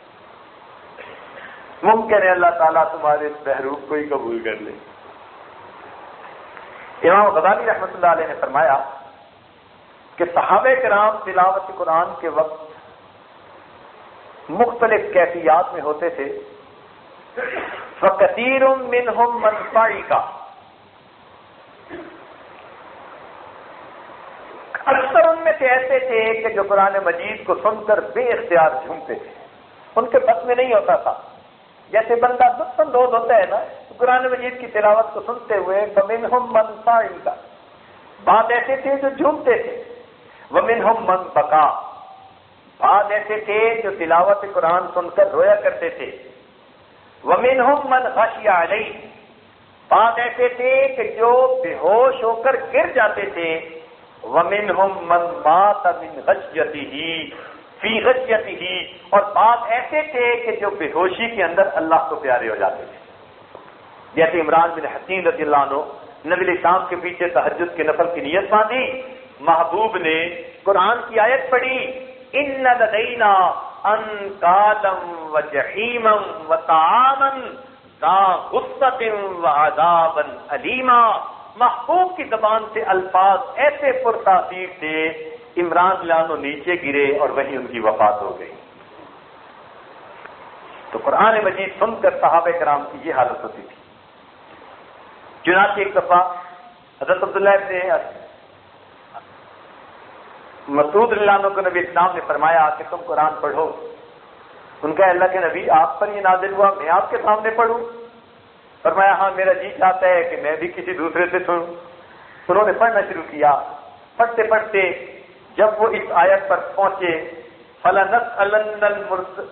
ممکن ہے اللہ تعالیٰ تمہارے اس محروب کو ہی قبول کر لے۔ امام غزالی رحمۃ اللہ علیہ نے فرمایا کہ صحابہ کرام تلاوت قرآن کے وقت مختلف کیفیات میں ہوتے تھے۔ فَكَثِيرٌ مِّنْهُمْ مَنْ صَعِقَ، اکثر ان میں سے ایسے تھے کہ جو قرآن مجید کو سن کر بے اختیار جھومتے تھے، ان کے بس میں نہیں ہوتا تھا۔ جیسے بندہ لطف اندوز ہوتا ہے نا قرآن مجید کی تلاوت کو سنتے ہوئے، فَمِنْهُمْ مَنْ صَعِقَ، بعض ایسے تھے جو جھومتے تھے، وَمِنْهُمْ مَنْ بَكَىٰ، بعض ایسے تھے جو تلاوت قرآن سن کر رویا کرتے تھے، وَمِنْهُمْ مَنْ خَشِيَ عَلَيْهِ، بعض ایسے تھے کہ جو بے ہوش ہو کر گر جاتے تھے، وَمِنْهُمْ مَنْ مَاتَ مِنْ غَشْيَتِهِ فِي غَشْيَتِهِ، اور بعض ایسے تھے کہ جو بے ہوشی کے اندر اللہ کو پیارے ہو جاتے تھے۔ جیسے عمران بن حسین رضی اللہ عنہ نبی علیہ السلام کے پیچھے تہجد کے نفل کی نیت باندھی، محبوب نے قرآن کی آیت پڑھی، إِنَّ لَدَيْنَا أَنْكَالًا وَجَحِيمًا وَطَعَامًا ذَا غُصَّةٍ وَعَذَابًا أَلِيمًا، محبوب کی زبان سے الفاظ ایسے پرتاثیر تھے، عمران لانو نیچے گرے اور وہیں ان کی وفات ہو گئی۔ تو قرآن مجید سن کر صحابہ کرام کی یہ حالت ہوتی تھی۔ چنانچہ ایک دفعہ حضرت عبداللہ ابن مسعود رضی اللہ عنہ کو نبی اسلام نے فرمایا کہ تم قرآن پڑھو۔ ان کا اللہ کے نبی آپ پر یہ نازل ہوا، میں آپ کے سامنے پڑھوں؟ فرمایا ہاں میرا جی چاہتا ہے کہ میں بھی کسی دوسرے سے سنوں۔ انہوں نے پڑھنا شروع کیا، پڑھتے پڑھتے جب وہ اس آیت پر پہنچے،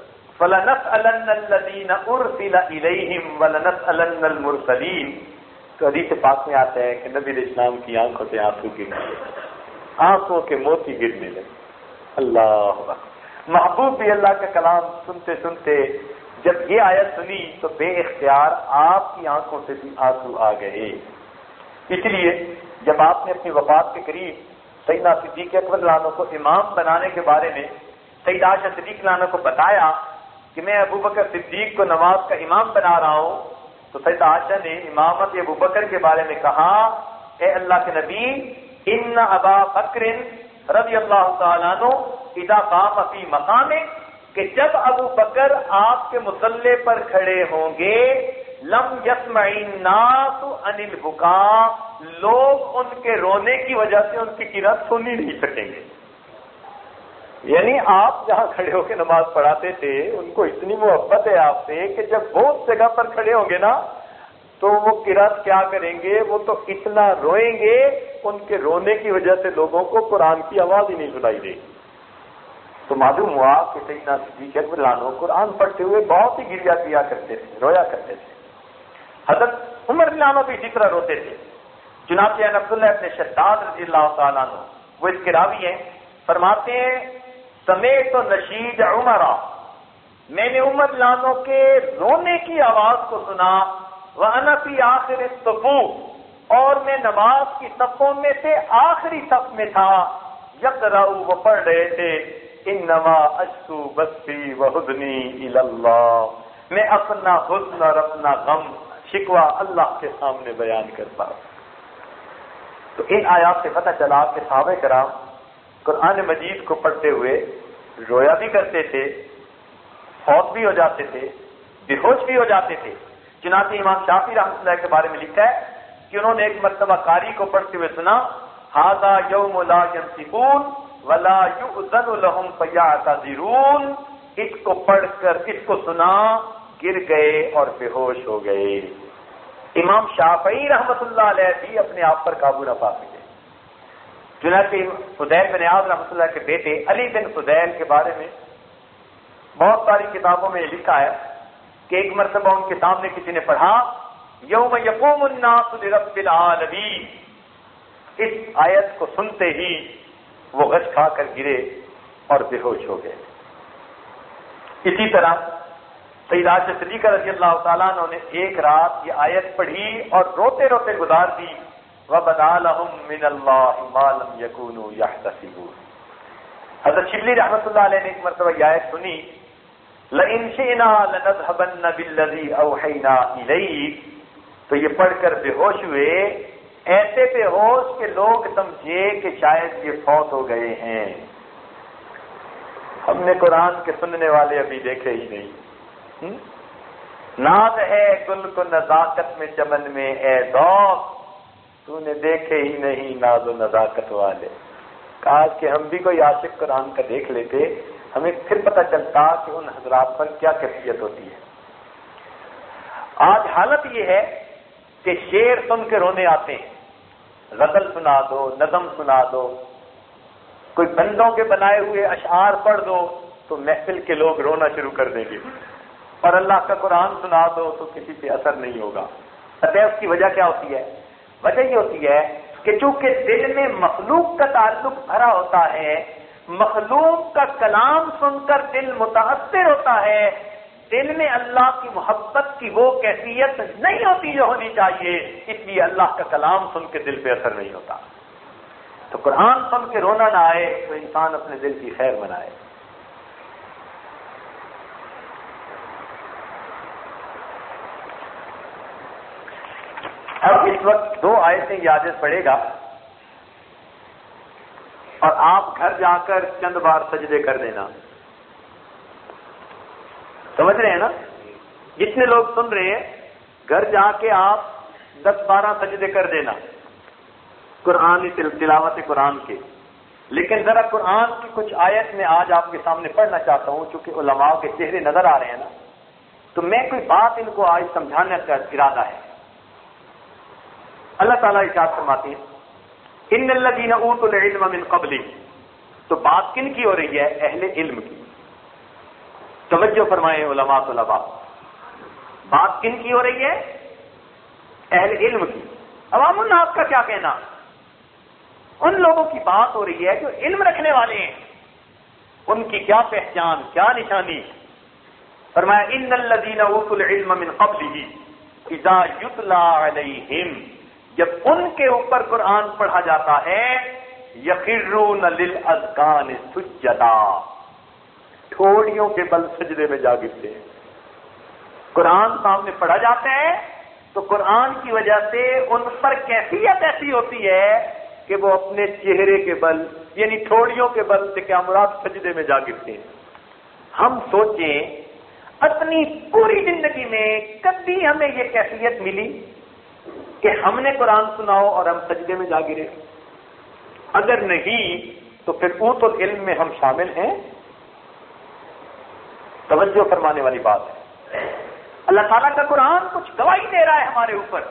فَلَنَسْأَلَنَّ الَّذِينَ أُرْسِلَ إِلَيْهِمْ وَلَنَسْأَلَنَّ الْمُرْسَلِينَ، تو حدیث پاک میں آتا ہے کہ نبی علیہ السلام کی آنکھوں سے آنسو گرنے لگے، آنسوں کے موتی گرنے لگے۔ اللہ محبوب بھی اللہ کا کلام سنتے سنتے جب یہ آیت سنی تو بے اختیار آپ کی آنکھوں سے بھی آنسو آ گئے۔ اس لیے جب آپ نے اپنی وفات کے قریب سیدنا صدیق اکبر رضی اللہ عنہ کو امام بنانے کے بارے میں سیدہ عائشہ صدیقہ رضی اللہ عنہا کو بتایا کہ میں ابوبکر صدیق کو نماز کا امام بنا رہا ہوں، تو سیدہ عائشہ نے امامت ابوبکر کے بارے میں کہا، اے اللہ کے نبی، ان ابا بکر رضی اللہ تعالیٰ عنہ اذا قام فی مقامہ، کہ جب ابو بکر آپ کے مصلی پر کھڑے ہوں گے، لم یسمع الناس عن البکاء، لوگ ان کے رونے کی وجہ سے ان کی قرأت سن ہی نہیں سکیں گے۔ یعنی آپ جہاں کھڑے ہو کے نماز پڑھاتے تھے، ان کو اتنی محبت ہے آپ سے کہ جب وہ اس جگہ پر کھڑے ہوں گے نا تو وہ قرأت کیا کریں گے، وہ تو اتنا روئیں گے، ان کے رونے کی وجہ سے لوگوں کو قرآن کی آواز ہی نہیں سنائی دے گی۔ تو معلوم ہوا کہ سیدنا صدیق اکبر رضی اللہ عنہ قرآن پڑھتے ہوئے بہت ہی گریا کیا کرتے تھے، رویا کرتے تھے۔ حضرت عمر رضی اللہ عنہ بھی اسی طرح روتے تھے۔ چنانچہ عبداللہ ابن شداد رضی اللہ تعالیٰ عنہ، وہ اس کے راوی ہیں، فرماتے ہیں سمیت نشید عمر، میں نے عمر رضی اللہ عنہ کے رونے کی آواز کو سنا، وَأَنَا فِي آخِرِ الصُّفُوفِ، اور میں نماز کی صفوں میں سے آخری صف میں تھا، یقرأ، وہ پڑھ رہے تھے، انما اشکو بثی وحزنی الی اللہ، میں اپنا حزن اور اپنا غم شکوہ اللہ کے سامنے بیان کرتا ہوں۔ تو ان آیات سے پتہ چلا کہ صحابہ کرام قرآن مجید کو پڑھتے ہوئے رویا بھی کرتے تھے، فوت بھی ہو جاتے تھے، بے ہوش بھی ہو جاتے تھے۔ چنانچہ امام شافعی رحمۃ اللہ کے بارے میں لکھا ہے کہ انہوں نے ایک مرتبہ قاری کو پڑھتے ہوئے سنا، ھذا یوم لا ینطقون ولا یؤذن لهم فیعتذرون، اس کو پڑھ کر اس کو سنا، گر گئے اور بے ہوش ہو گئے۔ امام شافعی رحمۃ اللہ علیہ بھی اپنے آپ پر قابو نہ پا سکے۔ چنانچہ فضیل بن عیاض رحمۃ اللہ کے بیٹے علی بن فضیل کے بارے میں بہت ساری کتابوں میں یہ لکھا ہے کہ ایک مرتبہ ان کے سامنے کسی نے پڑھا، یوم یقوم الناس لرب العالمین، اس آیت کو سنتے ہی وہ غش کھا کر گرے اور بے ہوش ہو گئے۔ اسی طرح سیدہ عائشہ صدیقہ رضی اللہ تعالیٰ عنہ نے ایک رات یہ آیت پڑھی اور روتے روتے گزار دی، وَبَدَا لَهُم مِّنَ اللَّهِ مَا لَمْ يَكُونُوا يَحْتَسِبُونَ۔ حضرت شبلی رحمۃ اللہ علیہ نے ایک مرتبہ یہ آیت سنی، لَإِن شِئْنَا لَنَذْهَبَنَّ بِالَّذِي أَوْحَيْنَا إِلَيْكَ، تو یہ پڑھ کر بے ہوش ہوئے، ایسے بے ہوش کہ لوگ سمجھے کہ شاید یہ فوت ہو گئے ہیں۔ ہم نے قرآن کے سننے والے ابھی دیکھے ہی نہیں۔ ناز ہے گل کو نزاکت میں چمن میں، اے ذوق تو نے دیکھے ہی نہیں ناز و نزاکت والے۔ کاش کہ ہم بھی کوئی عاشق قرآن کا دیکھ لیتے، ہمیں پھر پتہ چلتا کہ ان حضرات پر کیا کیفیت ہوتی ہے۔ آج حالت یہ ہے کہ شعر سن کے رونے آتے ہیں، غزل سنا دو، نظم سنا دو، کوئی بندوں کے بنائے ہوئے اشعار پڑھ دو تو محفل کے لوگ رونا شروع کر دیں گے، اور اللہ کا قرآن سنا دو تو کسی پہ اثر نہیں ہوگا۔ پتہ اس کی وجہ کیا ہوتی ہے؟ وجہ یہ ہوتی ہے کہ چونکہ دل میں مخلوق کا تعلق بھرا ہوتا ہے، مخلوق کا کلام سن کر دل متاثر ہوتا ہے، دل میں اللہ کی محبت کی وہ کیفیت نہیں ہوتی جو ہونی چاہیے، اس لیے اللہ کا کلام سن کے دل پہ اثر نہیں ہوتا۔ تو قرآن سن کے رونا نہ آئے تو انسان اپنے دل کی خیر منائے۔ اب اس وقت دو آیتیں یادت پڑے گا اور آپ گھر جا کر چند بار سجدے کر دینا۔ سمجھ رہے ہیں نا؟ جتنے لوگ سن رہے ہیں گھر جا کے آپ 10-12 سجدے کر دینا قرآن تلاوت قرآن کے۔ لیکن ذرا قرآن کی کچھ آیت میں آج آپ کے سامنے پڑھنا چاہتا ہوں، چونکہ علماء کے چہرے نظر آ رہے ہیں نا، تو میں کوئی بات ان کو آج سمجھانے کا ارادہ ہے۔ اللہ تعالیٰ ارشاد فرماتے ہیں ان الذین اوتوا العلم من قبل، تو بات کن کی ہو رہی ہے؟ اہل علم کی۔ توجہ فرمائیں علماء طلباء، بات کن کی ہو رہی ہے؟ اہل علم کی، عوام الناس کا کیا کہنا؟ ان لوگوں کی بات ہو رہی ہے جو علم رکھنے والے ہیں، ان کی کیا پہچان، کیا نشانی؟ فرمایا ان الذین اوتوا العلم من قبلہ اذا یتلی علیہم، جب ان کے اوپر قرآن پڑھا جاتا ہے، یخرون للاذقان سجدا، ٹھوڑیوں کے بل سجدے میں جا گرتے ہیں۔ قرآن سامنے پڑھا جاتا ہے تو قرآن کی وجہ سے ان پر کیفیت ایسی ہوتی ہے کہ وہ اپنے چہرے کے بل یعنی ٹھوڑیوں کے بل سے کیا مراد سجدے میں جا گرتے ہیں۔ ہم سوچیں اپنی پوری زندگی میں کبھی ہمیں یہ کیفیت ملی کہ ہم نے قرآن سناؤ اور ہم سجدے میں جا گرے؟ اگر نہیں تو پھر اوت العلم میں ہم شامل ہیں؟ توجہ فرمانے والی بات ہے۔ اللہ تعالیٰ کا قرآن کچھ گواہی دے رہا ہے ہمارے اوپر،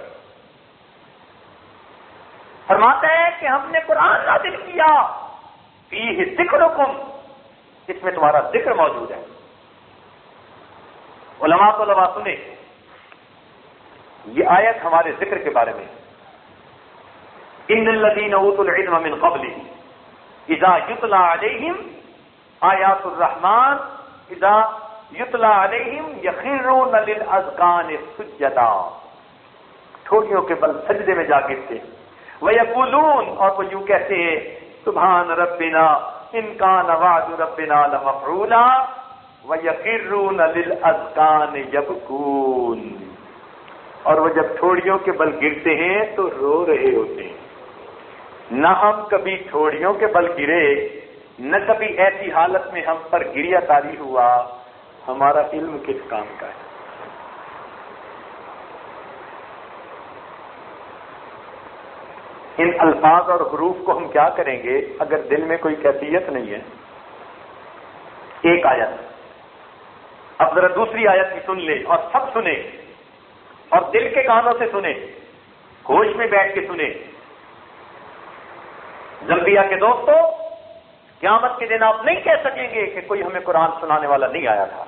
فرماتا ہے کہ ہم نے قرآن نازل کیا، فیہ ذکرکم، اس میں تمہارا ذکر موجود ہے۔ علماء سنے، یہ آیت ہمارے ذکر کے بارے میں، ان الذین اوتوا العلم من قبلہ اذا یتلی علیہم آیات الرحمن اذا یتلی علیہم یخرون للاذقان سجدا، ٹھوڑیوں کے بل سجدے میں جا گرتے، ویقولون، اور وہ یوں کہتے ہیں، سبحان ربنا ان کان وعد ربنا لمفعولا ویخرون للاذقان یبکون، اور وہ جب ٹھوڑیوں کے بل گرتے ہیں تو رو رہے ہوتے ہیں۔ نہ ہم کبھی ٹھوڑیوں کے بل گرے، نہ کبھی ایسی حالت میں ہم پر گریہ طاری ہوا، ہمارا علم کس کام کا ہے؟ ان الفاظ اور حروف کو ہم کیا کریں گے اگر دل میں کوئی کیفیت نہیں ہے؟ ایک آیت، اب ذرا دوسری آیت بھی سن لیں اور سب سنیں، اور دل کے کانوں سے سنیں، ہوش میں بیٹھ کے سنیں۔ زمبیا کے دوستو، قیامت کے دن آپ نہیں کہہ سکیں گے کہ کوئی ہمیں قرآن سنانے والا نہیں آیا تھا۔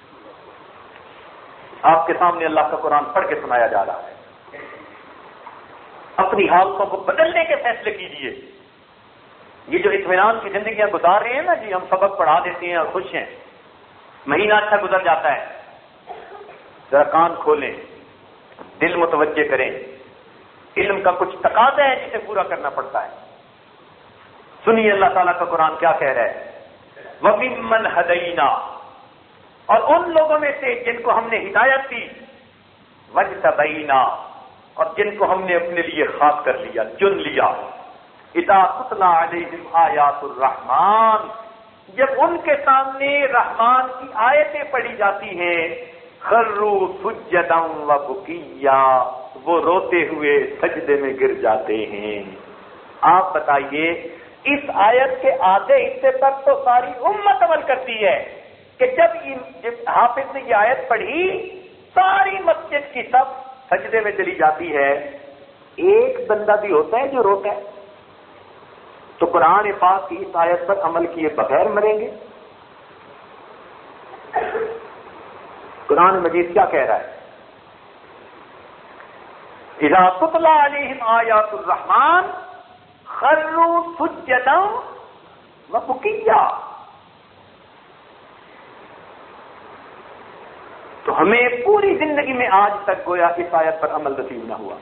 آپ کے سامنے اللہ کا قرآن پڑھ کے سنایا جا رہا ہے۔ اپنی حالتوں کو بدلنے کے فیصلے کیجیے۔ یہ جو اطمینان کی زندگیاں گزار رہے ہیں نا جی، ہم سبق پڑھا دیتے ہیں اور خوش ہیں، مہینہ اچھا گزر جاتا ہے، ذرا کان کھولیں، دل متوجہ کریں، علم کا کچھ تقاضا ہے جسے پورا کرنا پڑتا ہے۔ سنیے اللہ تعالیٰ کا قرآن کیا کہہ رہا ہے، وَمِمَّنْ هَدَيْنَا، اور ان لوگوں میں سے جن کو ہم نے ہدایت دی، وَاجْتَبَيْنَا، اور جن کو ہم نے اپنے لیے خاص کر لیا، چن لیا، اِذَا تُتْلَىٰ عَلَيْهِمْ آیَاتُ الرَّحْمَٰنِ، جب ان کے سامنے رحمان کی آیتیں پڑھی جاتی ہیں، خروا سجدا وبکیا، وہ روتے ہوئے سجدے میں گر جاتے ہیں۔ آپ بتائیے، اس آیت کے آدھے حصے پر تو ساری امت عمل کرتی ہے کہ جب حافظ نے یہ آیت پڑھی، ساری مسجد کی سب سجدے میں چلی جاتی ہے، ایک بندہ بھی ہوتا ہے جو روتا ہے؟ تو قرآن پاک کی اس آیت پر عمل کیے بغیر مریں گے؟ قرآن مجید کیا کہہ رہا ہے؟ اذا تتلی علیہم آیات الرحمن خروا سجدا وبکیا۔ تو ہمیں پوری زندگی میں آج تک گویا اس آیت پر عمل نصیب نہ ہوا،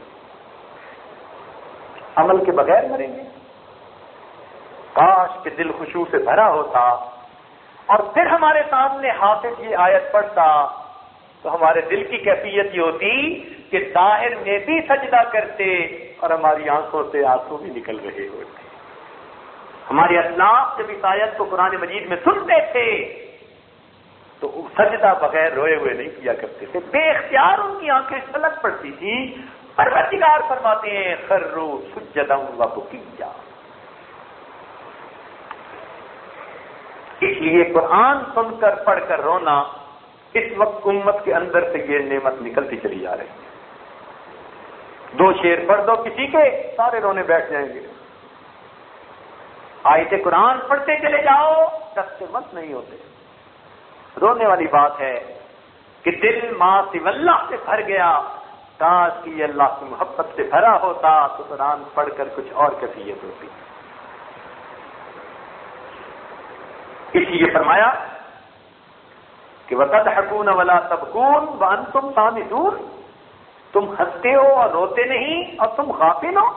عمل کے بغیر مریں گے۔ کاش کہ دل خشوع سے بھرا ہوتا اور پھر ہمارے سامنے حافظ یہ آیت پڑھتا تو ہمارے دل کی کیفیت یہ ہوتی کہ ظاہر میں بھی سجدہ کرتے اور ہماری آنکھوں سے آنسو بھی نکل رہے ہوتے۔ ہمارے اسلاف جب اس آیت کو قرآن مجید میں سنتے تھے تو سجدہ بغیر روئے ہوئے نہیں کیا کرتے تھے، بے اختیار ان کی آنکھیں چھلک پڑتی تھی۔ پروردگار فرماتے ہیں خروا سجدا وبکیا۔ اس لیے قرآن سن کر پڑھ کر رونا اس وقت امت کے اندر سے یہ نعمت نکلتی چلی جا رہی ہے۔ دو شعر پڑھ دو کسی کے، سارے رونے بیٹھ جائیں گے۔ آیت قرآن پڑھتے چلے جاؤ، دست مت نہیں ہوتے۔ رونے والی بات ہے کہ دل ما سوی اللہ سے بھر گیا، کاش کہ یہ اللہ کی محبت سے بھرا ہوتا تو قرآن پڑھ کر کچھ اور کیفیت ہوتی. اس لیے فرمایا کہ وَتَضْحَكُونَ وَلَا تَبْكُونَ وَأَنْتُمْ صَامِتُونَ، تم ہنستے ہو اور روتے نہیں اور تم غافل ہو.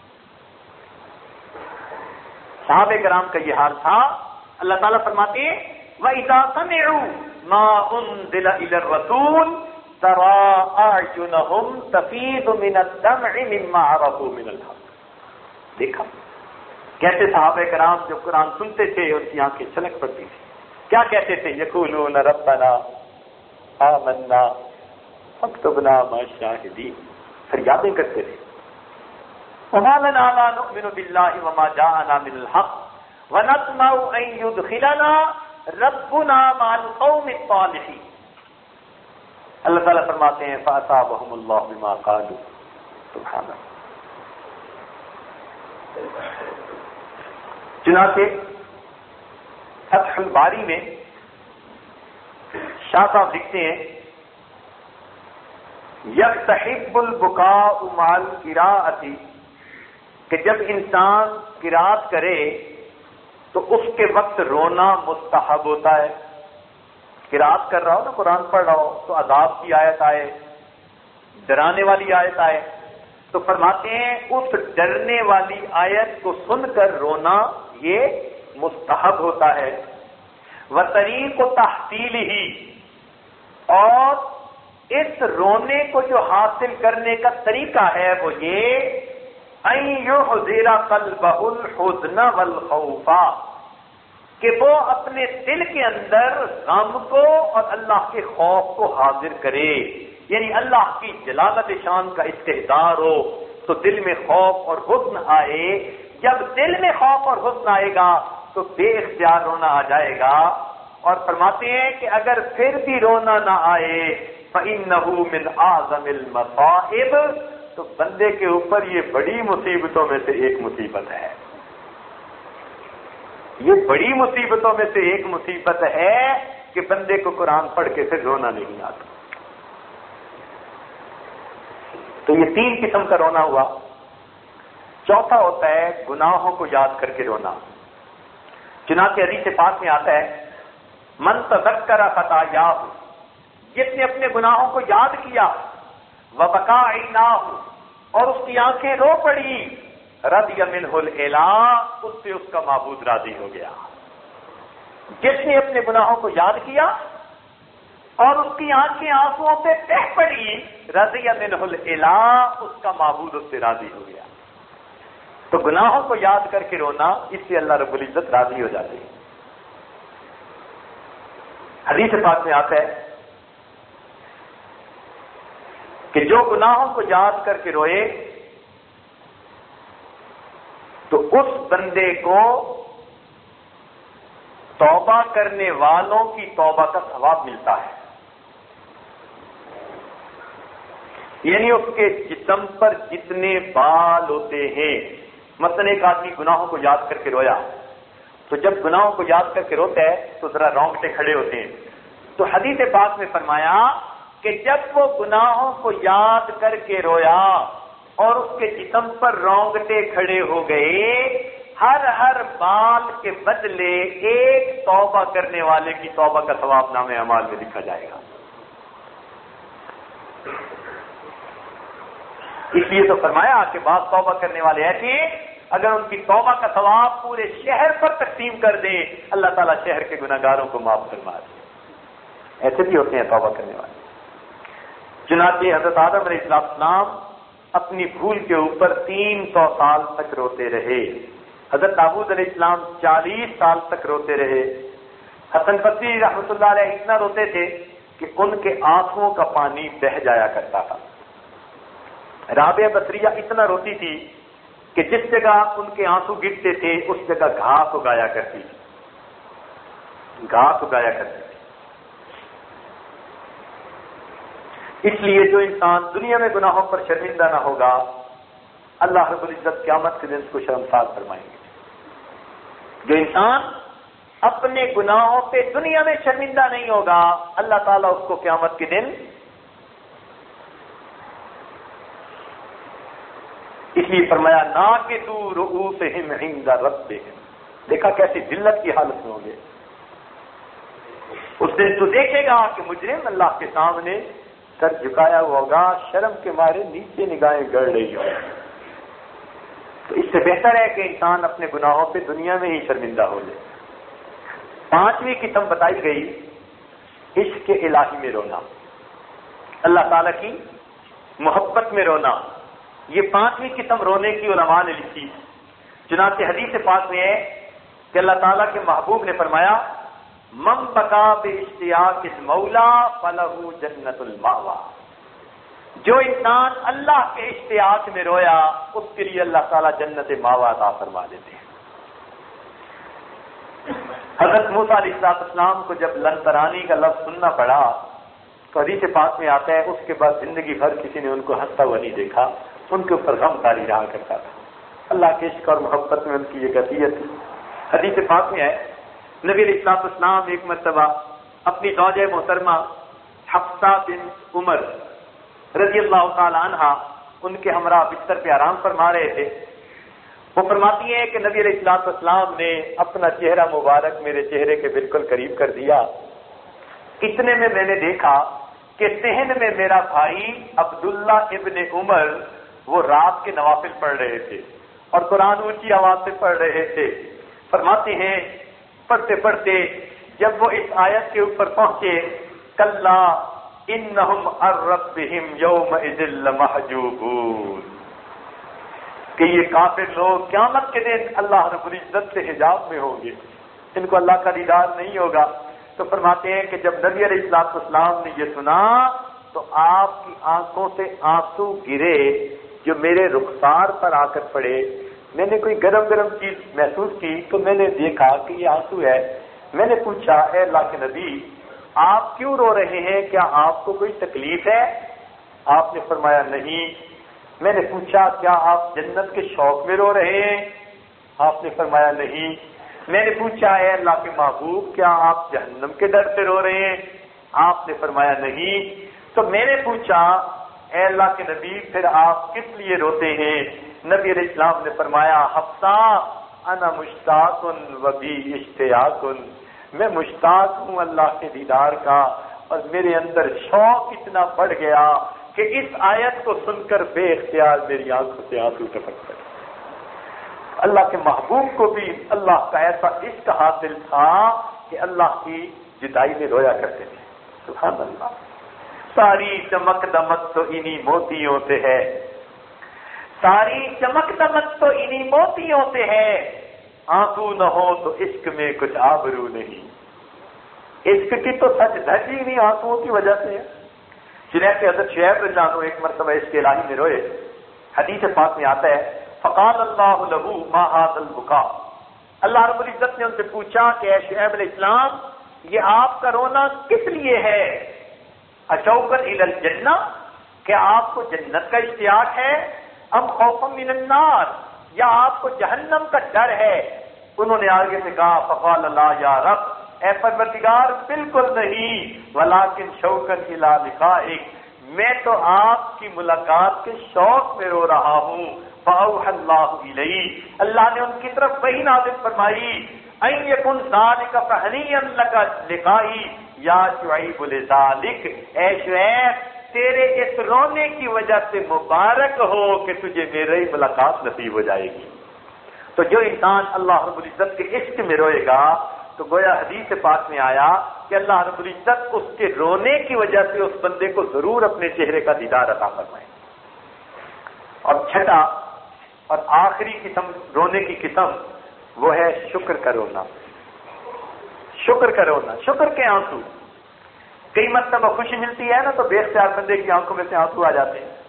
صحابہ کرام کا یہ حال تھا. اللہ تعالیٰ فرماتے ہیں وَإِذَا سَمِعُوا مَا أُنزِلَ إِلَى الرَّسُولِ تَرَىٰ أَعْيُنَهُمْ تَفِيضُ مِنَ الدَّمْعِ مِمَّا عَرَفُوا مِنَ الْحَقِّ. دیکھا کیسے صحابہ کرام جب قرآن سنتے تھے ان کی آنکھیں چھلک پڑتی تھی. کیا کہتے تھے؟ یقولون ربنا آمنا فاکتبنا مع الشاہدین. فریادیں کرتے تھے وما لنا لا نؤمن باللہ وما جاءنا من الحق ونطمع ان يدخلنا ربنا مع القوم الصالحین. اللہ تعالیٰ فرماتے ہیں فاصابهم اللہ بما قالوا. سبحان اللہ. چنانچہ فتح الباری میں شاہ صاحب لکھتے ہیں یستحب البکاء مع القراءۃ، کہ جب انسان قرات کرے تو اس کے وقت رونا مستحب ہوتا ہے. قرات کر رہا ہو نا، قرآن پڑھ رہا ہو تو عذاب کی آیت آئے، ڈرانے والی آیت آئے تو فرماتے ہیں اس ڈرنے والی آیت کو سن کر رونا یہ مستحب ہوتا ہے. وطریق و تحصیل ہی، اور اس رونے کو جو حاصل کرنے کا طریقہ ہے وہ یہ ان یحضر قلبہ الحزن والخوف، کہ وہ اپنے دل کے اندر غم کو اور اللہ کے خوف کو حاضر کرے. یعنی اللہ کی جلالت شان کا استحضار ہو تو دل میں خوف اور حزن آئے. جب دل میں خوف اور حزن آئے گا تو بے اختیار رونا آ جائے گا. اور فرماتے ہیں کہ اگر پھر بھی رونا نہ آئے فَإِنَّهُ مِنْ أَعْظَمِ الْمَصَائِبِ، تو بندے کے اوپر یہ بڑی مصیبتوں میں سے ایک مصیبت ہے. یہ بڑی مصیبتوں میں سے ایک مصیبت ہے کہ بندے کو قرآن پڑھ کے پھر رونا نہیں آتا. تو یہ 3 قسم کا رونا ہوا. چوتھا ہوتا ہے گناہوں کو یاد کر کے رونا. چنانچہ حدیث پاک میں آتا ہے من تذکر خطایاہ، جس نے اپنے گناہوں کو یاد کیا، وبکا عیناہ، اور اس کی آنکھیں رو پڑی، رضی منہ الالہ، اس سے اس کا معبود راضی ہو گیا. جس نے اپنے گناہوں کو یاد کیا اور اس کی آنکھیں آنسوؤں سے بہہ پڑی، رضی منہ الالہ، اس کا معبود اس سے راضی ہو گیا. تو گناہوں کو یاد کر کے رونا، اس سے اللہ رب العزت راضی ہو جاتے ہیں. حدیث پاک میں آتا ہے کہ جو گناہوں کو یاد کر کے روئے تو اس بندے کو توبہ کرنے والوں کی توبہ کا ثواب ملتا ہے. یعنی اس کے جسم پر جتنے بال ہوتے ہیں، مثلا ایک آدمی گناہوں کو یاد کر کے رویا تو جب گناہوں کو یاد کر کے روتا ہے تو ذرا رونگٹے کھڑے ہوتے ہیں. تو حدیث پاک میں فرمایا کہ جب وہ گناہوں کو یاد کر کے رویا اور اس کے جسم پر رونگٹے کھڑے ہو گئے، ہر بال کے بدلے ایک توبہ کرنے والے کی توبہ کا ثواب نامہ اعمال میں لکھا جائے گا. اس لیے تو فرمایا کہ بعض توبہ کرنے والے ایسے ہیں اگر ان کی توبہ کا ثواب پورے شہر پر تقسیم کر دیں اللہ تعالیٰ شہر کے گناہگاروں کو معاف فرما دے. ایسے بھی ہوتے ہیں توبہ کرنے والے. چنانچہ حضرت آدم علیہ السلام اپنی بھول کے اوپر 300 سال تک روتے رہے. حضرت داؤد علیہ السلام 40 سال تک روتے رہے. حسن بصری رحمۃ اللہ علیہ اتنا روتے تھے کہ ان کے آنکھوں کا پانی بہہ جایا کرتا تھا. رابعہ بصریہ اتنا روتی تھی کہ جس جگہ ان کے آنسو گرتے تھے اس جگہ گھاس اگایا کرتی تھی. اس لیے جو انسان دنیا میں گناہوں پر شرمندہ نہ ہوگا اللہ رب العزت قیامت کے دن اس کو شرمسار فرمائیں گے. جو انسان اپنے گناہوں پہ دنیا میں شرمندہ نہیں ہوگا اللہ تعالیٰ اس کو قیامت کے دن اس لیے فرمایا نا کہ تو رؤوسہم عند ربہم، دیکھا کیسی ذلت کی حالت میں ہوں گے اس دن تو دیکھے گا کہ مجرم اللہ کے سامنے سر جھکایا ہوا ہوگا، شرم کے مارے نیچے نگاہیں گڑ رہی ہوں۔ تو اس سے بہتر ہے کہ انسان اپنے گناہوں پہ دنیا میں ہی شرمندہ ہو جائے۔ پانچویں قسم بتائی گئی عشق الہی میں رونا، اللہ تعالیٰ کی محبت میں رونا۔ یہ پانچویں قسم رونے کی علماء نے لکھی۔ چنانچہ حدیث پاک میں ہے کہ اللہ تعالیٰ کے محبوب نے فرمایا من بکا باشتیاق المولا فلہ جنت المأوی، جو انسان اللہ کے اشتیاق میں رویا اس کے لیے اللہ تعالیٰ جنت مأوی عطا فرما دیتے ہیں۔ حضرت موسیٰ علیہ السلام کو جب لن ترانی کا لفظ سننا پڑا تو حدیث پاک میں آتا ہے اس کے بعد زندگی بھر کسی نے ان کو ہنستا ہوا نہیں دیکھا، ان کے اوپر غم طاری رہا کرتا تھا۔ اللہ کے عشق اور محبت میں ان کی یہ کیفیت تھی۔ حدیث پاک میں ہے نبی علیہ السلام ایک مرتبہ اپنی زوجہ محترمہ حفصہ بنت عمر رضی اللہ تعالی عنہا ان کے ہمراہ بستر پہ آرام فرما رہے تھے۔ وہ فرماتی ہیں کہ نبی علیہ السلام نے اپنا چہرہ مبارک میرے چہرے کے بالکل قریب کر دیا، اتنے میں میں نے دیکھا کہ صحن میں میرا بھائی عبداللہ ابن عمر وہ رات کے نوافل پڑھ رہے تھے اور قرآن اونچی آواز سے پڑھ رہے تھے۔ فرماتے ہیں پڑھتے پڑھتے جب وہ اس آیت کے اوپر پہنچے کلا انہم عن ربہم یومئذ لمحجوبون، کہ یہ کافر لوگ قیامت کے دن اللہ رب العزت سے حجاب میں ہوں گے، ان کو اللہ کا دیدار نہیں ہوگا۔ تو فرماتے ہیں کہ جب نبی علیہ السلام نے یہ سنا تو آپ کی آنکھوں سے آنسو گرے جو میرے رخسار پر آ کر پڑے۔ میں نے کوئی گرم گرم چیز محسوس کی تو میں نے دیکھا کہ یہ آنسو ہے۔ میں نے پوچھا اے اللہ کے نبی آپ کیوں رو رہے ہیں، کیا آپ کو کوئی تکلیف ہے؟ آپ نے فرمایا نہیں۔ میں نے پوچھا کیا آپ جنت کے شوق میں رو رہے ہیں؟ آپ نے فرمایا نہیں۔ میں نے پوچھا اے اللہ کے محبوب کیا آپ جہنم کے ڈر سے رو رہے ہیں؟ آپ نے فرمایا نہیں۔ تو میں نے پوچھا اے اللہ کے نبی پھر آپ کس لیے روتے ہیں؟ نبی علیہ السلام نے فرمایا حفصہ انا مشتاق و بی اشتیاق، میں مشتاق ہوں اللہ کے دیدار کا اور میرے اندر شوق اتنا بڑھ گیا کہ اس آیت کو سن کر بے اختیار میری آنکھوں سے آنسو ٹپک پڑے۔ اللہ کے محبوب کو بھی اللہ کا ایسا عشق حاصل تھا کہ اللہ کی جدائی میں رویا کرتے تھے۔ سبحان اللہ۔ ساری چمک دمک تو انہی موتیوں سے ہے، ساری چمک دمک تو انہی موتیوں سے ہے، آنسو نہ ہو تو عشق میں کچھ آبرو نہیں، عشق کی تو سچ دھج ہی نہیں آنسوؤں کی وجہ سے ہے۔ چنانچہ حضرت شعیب رضی اللہ عنہ ایک مرتبہ عشق الہی میں روئے۔ حدیث پاک میں آتا ہے فقال اللہ لہ ما ھذا البکا، اللہ رب العزت نے ان سے پوچھا کہ اے شعیب علیہ السلام یہ آپ کا رونا کس لیے ہے؟ اشوقا الی الجنہ، کہ آپ کو جنت کا اشتیاق ہے؟ ام خوفا من النار، یا آپ کو جہنم کا ڈر ہے؟ انہوں نے آگے سے کہا فقال لا یا رب، اے پروردگار بالکل نہیں، ولکن شوقا الی لقائک، میں تو آپ کی ملاقات کے شوق میں رو رہا ہوں۔ فاوحى اللہ الیہ، اللہ نے ان کی طرف وحی نازل فرمائی ان یکن ذلک فہنیا لک لقائی یا شعیب لذالک، اے شعیب تیرے اس رونے کی وجہ سے مبارک ہو کہ تجھے میری ملاقات نصیب ہو جائے گی۔ تو جو انسان اللہ رب العزت کے عشق میں روئے گا تو گویا حدیث پاک میں آیا کہ اللہ رب العزت اس کے رونے کی وجہ سے اس بندے کو ضرور اپنے چہرے کا دیدار عطا فرمائے۔ اور چھٹا اور آخری قسم رونے کی قسم وہ ہے شکر کا رونا، شکر کا رونا، شکر کے آنسو۔ کئی مرتبہ خوشی ملتی ہے نا تو بے اختیار بندے کی آنکھوں میں سے آنسو آ جاتے ہیں۔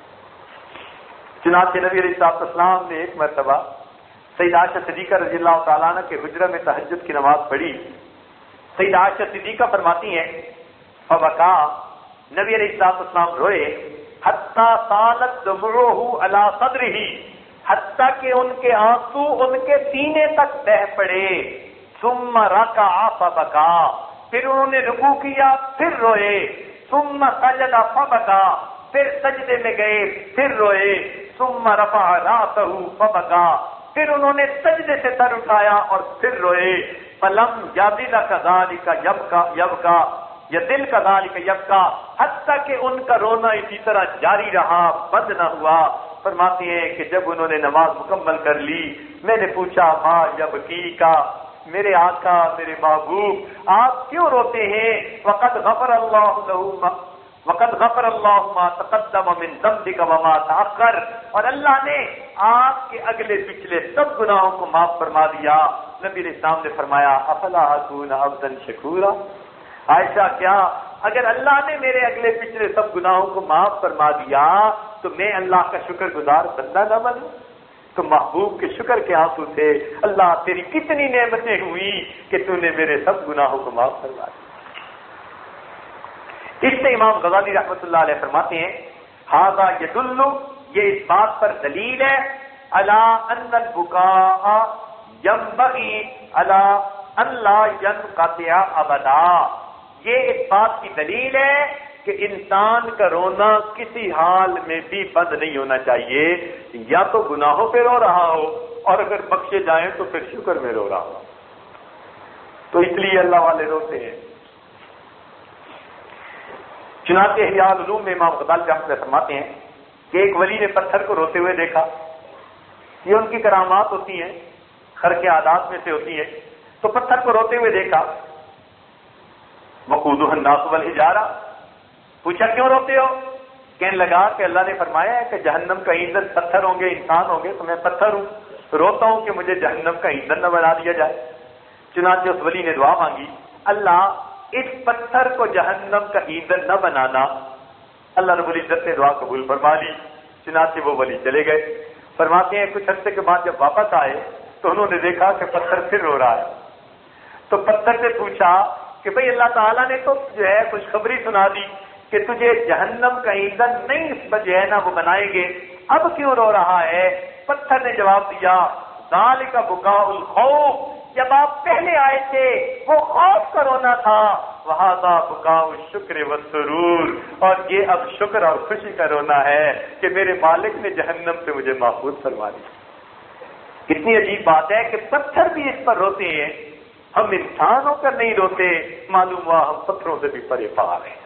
چنانچہ نبی علیہ السلام نے ایک مرتبہ سیدہ عائشہ صدیقہ رضی اللہ تعالیٰ عنہ کے حجرہ میں تہجد کی نماز پڑھی۔ سیدہ عائشہ صدیقہ فرماتی ہیں فبکا، نبی علیہ السلام روئے حتی سالت دموعہ علی صدرہ، حتیٰ کہ ان کے آنسو ان کے سینے تک بہہ پڑے۔ ثم رکع فبکا، پھر انہوں نے رکوع کیا پھر روئے۔ ثم سجد فبکا، پھر سجدے میں گئے پھر روئے۔ ثم رفع راسه فبكى، پھر انہوں نے سجدے سے سر اٹھایا اور پھر روئے. فلم یزل كذلك یبکا یا دل كذلك یبکا، حتیٰ کہ ان کا رونا اسی طرح جاری رہا، بند نہ ہوا. فرماتے ہیں کہ جب انہوں نے نماز مکمل کر لی، میں نے پوچھا ماں یبکی کا، میرے آقا میرے محبوب آپ کیوں روتے ہیں؟ وقد غفر اللہ ما تقدم من ذنبک وما تأخر، اور اللہ نے آپ کے اگلے پچھلے سب گناہوں کو معاف فرما دیا. نبی علیہ السلام نے فرمایا افلا اکون عبدا شکورا، عائشہ کیا اگر اللہ نے میرے اگلے پچھلے سب گناہوں کو معاف فرما دیا تو میں اللہ کا شکر گزار بندہ نہ بنوں؟ تو محبوب کے شکر کے آنسو تھے، اللہ تیری کتنی نعمتیں ہوئی کہ تو نے میرے سب گناہوں کو معاف فرما دیا. اس سے امام غزالی رحمۃ اللہ علیہ فرماتے ہیں ھذا یدل، یہ اس بات پر دلیل ہے، علی ان البکاء ينبغي علی ان لا ينقطع ابدا، یہ اس بات کی دلیل ہے کہ انسان کا رونا کسی حال میں بھی بند نہیں ہونا چاہیے، یا تو گناہوں پہ رو رہا ہو اور اگر بخشے جائیں تو پھر شکر میں رو رہا ہو. تو اس لیے اللہ والے روتے ہیں. چنانچہ احیاء العلوم میں امام غزالی رحمۃ اللہ فرماتے ہیں کہ ایک ولی نے پتھر کو روتے ہوئے دیکھا. یہ ان کی کرامات ہوتی ہیں، خرق عادات میں سے ہوتی ہے. تو پتھر کو روتے ہوئے دیکھا. وقودہ الناس والحجارہ، پوچھا کیوں روتے ہو؟ کہنے لگا کہ اللہ نے فرمایا ہے کہ جہنم کا ایندھن پتھر ہوں گے، انسان ہوں گے، تو میں پتھر ہوں، روتا ہوں کہ مجھے جہنم کا ایندھن نہ بنا دیا جائے. چنانچہ اس ولی نے دعا مانگی، اللہ اس پتھر کو جہنم کا ایندھن نہ بنانا. اللہ رب العزت نے دعا قبول فرما لی. چنانچہ وہ ولی چلے گئے. فرماتے ہیں کچھ عرصے کے بعد جب واپس آئے تو انہوں نے دیکھا کہ پتھر پھر رو رہا ہے. تو پتھر سے پوچھا کہ بھئی اللہ تعالیٰ نے تو جو ہے خوشخبری سنا دی کہ تجھے جہنم کا ایندھن نہیں جو ہے نا وہ بنائیں گے، اب کیوں رو رہا ہے؟ پتھر نے جواب دیا ذالک بکاء الخوف، جب آپ پہلے آئے تھے وہ خوف کا رونا تھا، وہذا بکاء الشکر والسرور، اور یہ اب شکر اور خوشی کا رونا ہے کہ میرے مالک نے جہنم سے مجھے محفوظ فرما دیا. کتنی عجیب بات ہے کہ پتھر بھی اس پر روتے ہیں، ہم انسان ہو کر نہیں روتے. معلوم ہوا ہم پتھروں سے بھی پرے پار ہیں.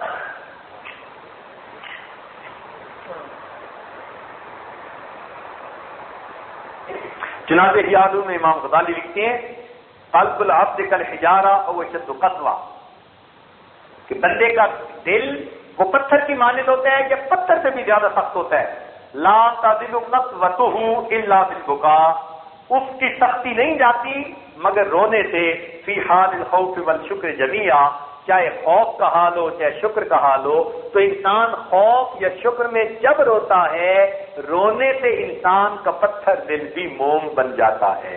چنانچہ احیاء میں امام غزالی لکھتے ہیں قلب العبد کالحجارہ او اشد قسوہ، کہ بندے کا دل وہ پتھر کی مانند ہوتا ہے یا پتھر سے بھی زیادہ سخت ہوتا ہے. لا تزل قسوته الا بالبکاء، اس کی سختی نہیں جاتی مگر رونے سے. فی حال الخوف والشکر جمیعا، چاہے خوف کا حال ہو چاہے شکر کا حال ہو، تو انسان خوف یا شکر میں جب روتا ہے رونے سے انسان کا پتھر دل بھی موم بن جاتا ہے.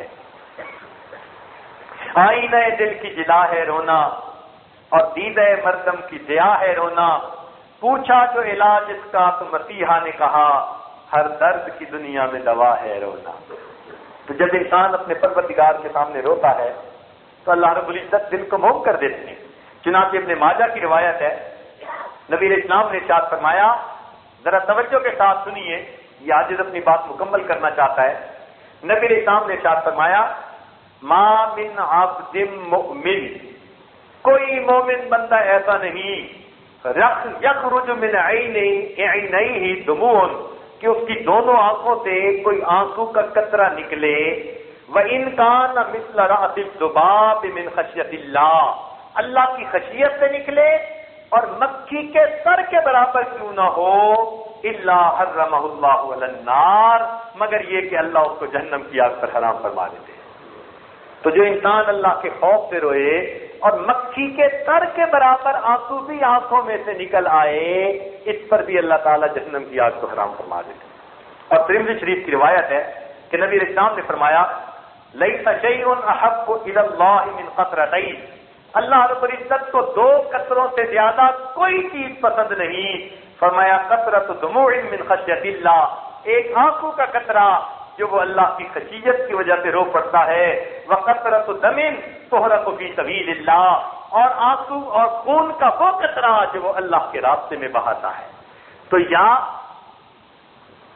آئینہ دل کی جلا ہے رونا اور دیدہ مردم کی ضیا ہے رونا. پوچھا جو علاج اس کا تو مسیحا نے کہا ہر درد کی دنیا میں دوا ہے رونا. تو جب انسان اپنے پروردگار کے سامنے روتا ہے تو اللہ رب العزت دل کو موم کر دیتے ہیں. چنانچہ ابن ماجہ کی روایت ہے، نبی علیہ السلام نے ارشاد فرمایا، ذرا توجہ کے ساتھ سنیے، یہ عاجز اپنی بات مکمل کرنا چاہتا ہے. نبی علیہ السلام نے ارشاد فرمایا ما من عبد مؤمن، کوئی مومن بندہ ایسا نہیں یخرج من عینیہ دموع، کہ اس کی دونوں آنکھوں سے کوئی آنسو کا قطرہ نکلے. وَإِنْ كَانَ مِثْلَ رَأْسِ الذُّبَابِ مِنْ خَشْيَةِ اللَّهِ، اللہ کی خشیت سے نکلے اور مکھی کے سر کے برابر کیوں نہ ہو. إِلَّا حَرَّمَهُ اللَّهُ عَلَى النَّارِ، مگر یہ کہ اللہ اس کو جہنم کی آگ پر حرام فرما دیتے. تو جو انسان اللہ کے خوف سے روئے اور مکھی کے سر کے برابر آنسو بھی آنکھوں میں سے نکل آئے، اس پر بھی اللہ تعالیٰ جہنم کی آگ کو حرام فرما دیتے. اور ترمذی شریف کی روایت ہے کہ نبی علیہ السلام نے فرمایا لیس شیء احب الی اللہ من قطرتین، اللہ رب العزت کو دو قطروں سے زیادہ کوئی چیز پسند نہیں. فرمایا قطرۃ دموع من خشیۃ اللہ، ایک آنسو کا قطرہ جو وہ اللہ کی خشیت کی وجہ سے رو پڑتا ہے. وقطرۃ دم تحرق فی سبیل اللہ، اور آنسو اور خون کا وہ قطرہ جو وہ اللہ کے راستے میں بہاتا ہے. تو یا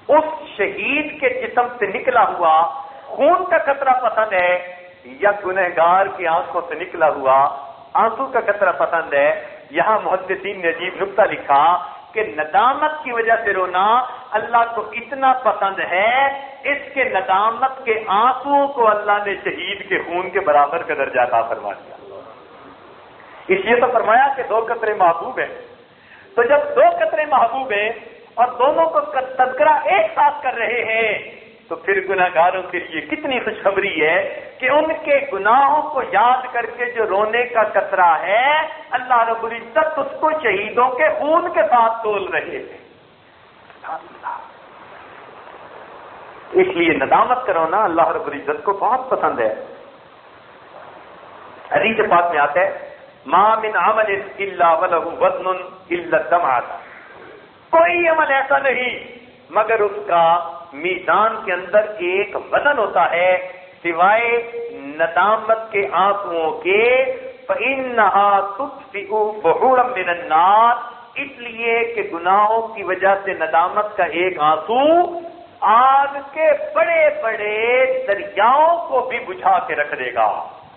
اس شہید کے جسم سے نکلا ہوا خون کا قطرہ پسند ہے یا گنہگار کی آنکھوں سے نکلا ہوا آنسو کا قطرہ پسند ہے؟ یہاں محدثین نے عجیب نکتہ لکھا کہ ندامت کی وجہ سے رونا اللہ کو اتنا پسند ہے، اس کے ندامت کے آنسو کو اللہ نے شہید کے خون کے برابر کا درجہ عطا فرما دیا۔ اس لیے تو فرمایا کہ 2 قطرے محبوب ہیں۔ تو جب 2 قطرے محبوب ہیں اور دونوں کو تذکرہ ایک ساتھ کر رہے ہیں تو پھر گناہگاروں کے لیے کتنی خوشخبری ہے کہ ان کے گناہوں کو یاد کر کے جو رونے کا قطرہ ہے اللہ رب العزت اس کو شہیدوں کے خون کے ساتھ تول رہے ہیں۔ اس لیے ندامت کا رونا اللہ رب العزت کو بہت پسند ہے۔ حدیث پاک میں آتا ہے ما من عمل الا وله وزن الا الدمعة، کوئی عمل ایسا نہیں مگر اس کا میزان کے اندر ایک وزن ہوتا ہے سوائے ندامت کے آنسوؤں کے، فإنها تطفئ بحورا من النار، اس لیے کہ گناہوں کی وجہ سے ندامت کا ایک آنسو آگ کے بڑے بڑے دریاؤں کو بھی بجھا کے رکھ دے گا۔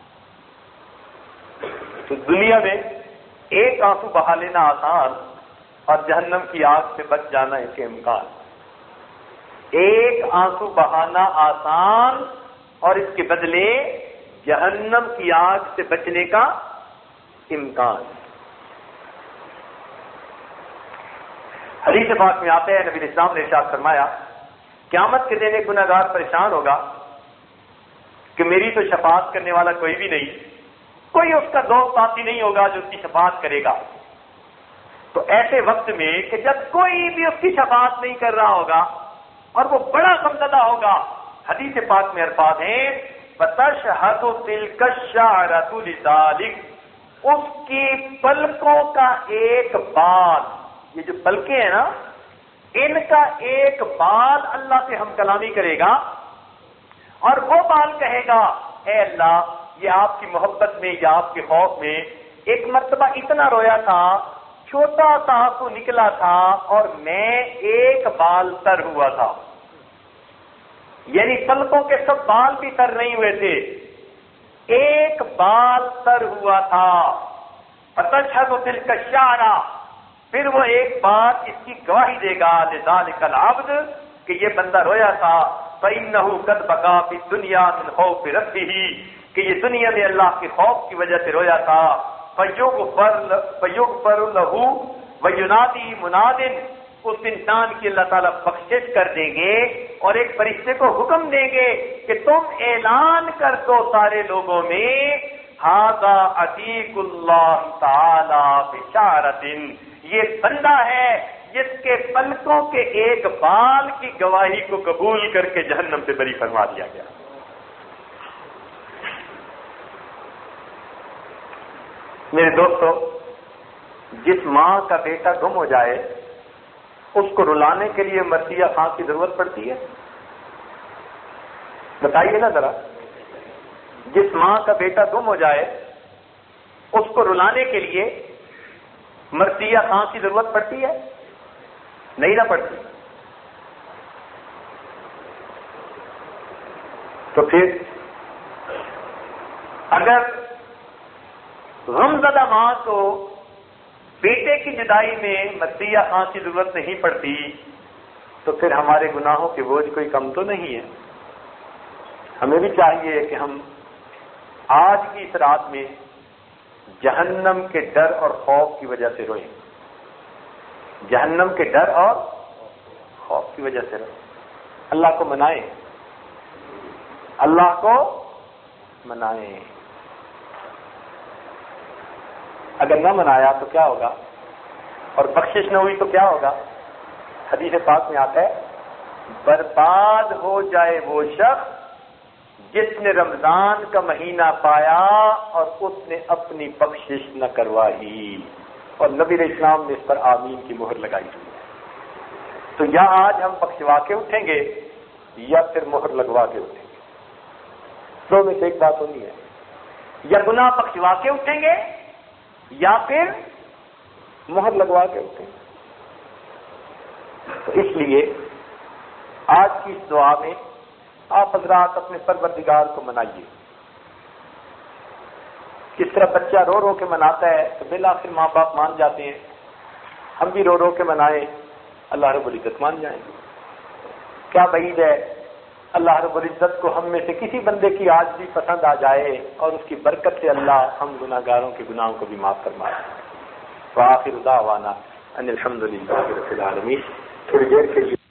تو دنیا میں ایک آنسو بہا لینا آسان اور جہنم کی آگ سے بچ جانا اس کے امکان، ایک آنسو بہانا آسان اور اس کے بدلے جہنم کی آگ سے بچنے کا امکان۔ حدیث پاک میں آتے ہیں نبی اسلام نے ارشاد فرمایا قیامت کے دن ایک گنہگار پریشان ہوگا کہ میری تو شفاعت کرنے والا کوئی بھی نہیں، کوئی اس کا دوست ساتھی نہیں ہوگا جو اس کی شفاعت کرے گا۔ تو ایسے وقت میں کہ جب کوئی بھی اس کی شفاعت نہیں کر رہا ہوگا اور وہ بڑا غمزدہ ہوگا، حدیث پاک میں الفاظ ہیں فَتَشْهَدُ تِلْكَ الشَّعْرَةُ لِذَلِكَ، اس کی پلکوں کا ایک بال، یہ جو پلکیں ہیں نا ان کا ایک بال اللہ سے ہم کلامی کرے گا اور وہ بال کہے گا اے اللہ یہ آپ کی محبت میں یا آپ کے خوف میں ایک مرتبہ اتنا رویا تھا، چھوٹا سا آنسو نکلا تھا اور میں ایک بال تر ہوا تھا، یعنی پلکوں کے سب بال بھی تر نہیں ہوئے تھے، ایک بال تر ہوا تھا۔ فَتَشْهَدُ تِلْكَ الشَّعْرَةُ، پھر وہ ایک بات اس کی گواہی دے گا لذالک العبد کہ یہ بندہ رویا تھا، فَإِنَّهُ قَدْ بَكَىٰ فِي الدُّنْيَا مِنْ خَوْفِ رَبِّهِ، کہ یہ دنیا میں اللہ کے خوف کی وجہ سے رویا تھا۔ فَيُغْفَرُ لَهُ وَيُنَادِي مُنَادٍ، اس انسان کی اللہ تعالیٰ بخشش کر دیں گے اور ایک فرشتے کو حکم دیں گے کہ تم اعلان کر دو سارے لوگوں میں ھذا عتیق اللہ تعالی بشارۃ، یہ بندہ ہے جس کے پلکوں کے ایک بال کی گواہی کو قبول کر کے جہنم سے بری فرما دیا گیا۔ میرے دوستو، جس ماں کا بیٹا گم ہو جائے اس کو رلانے کے لیے مرثیہ خاں کی ضرورت پڑتی ہے؟ بتائیے نا ذرا، جس ماں کا بیٹا گم ہو جائے اس کو رلانے کے لیے مرثیہ خاں کی ضرورت پڑتی ہے؟ نہیں نہ پڑتی۔ تو پھر اگر غمزدہ ماں کو بیٹے کی جدائی میں مرثیہ خاں کی ضرورت نہیں پڑتی تو پھر ہمارے گناہوں کے بوجھ کوئی کم تو نہیں ہے۔ ہمیں بھی چاہیے کہ ہم آج کی اس رات میں جہنم کے ڈر اور خوف کی وجہ سے روئیں، جہنم کے ڈر اور خوف کی وجہ سے روئیں، اللہ کو منائیں، اللہ کو منائیں۔ اگر نہ منایا تو کیا ہوگا اور بخشش نہ ہوئی تو کیا ہوگا؟ حدیث پاک میں آتا ہے برباد ہو جائے وہ شخص جس نے رمضان کا مہینہ پایا اور اس نے اپنی بخشش نہ کروائی، اور نبی علیہ السلام نے اس پر آمین کی مہر لگائی ہوئی ہے۔ تو یا آج ہم بخشوا کے اٹھیں گے یا پھر مہر لگوا کے اٹھیں گے، دو میں سے ایک بات ہونی ہے، یا گناہ بخشوا کے اٹھیں گے یا پھر مہر لگوا کے اٹھیں گے۔ تو اس لیے کی اس دعا میں آپ حضرات اپنے پروردگار کو منائیے. کس طرح بچہ رو رو کے مناتا ہے تو بالآخر ماں باپ مان جاتے ہیں. ہم بھی رو رو کے منائیں، اللہ رب العزت مان جائیں گے. کیا بعید ہے اللہ رب العزت کو ہم میں سے کسی بندے کی آج بھی پسند آ جائے اور اس کی برکت سے اللہ ہم گناہ گاروں کے گناہوں کو بھی معاف فرمائے. وآخر دعوانا ان الحمد للہ رب العالمین. تھوڑی دیر کے لیے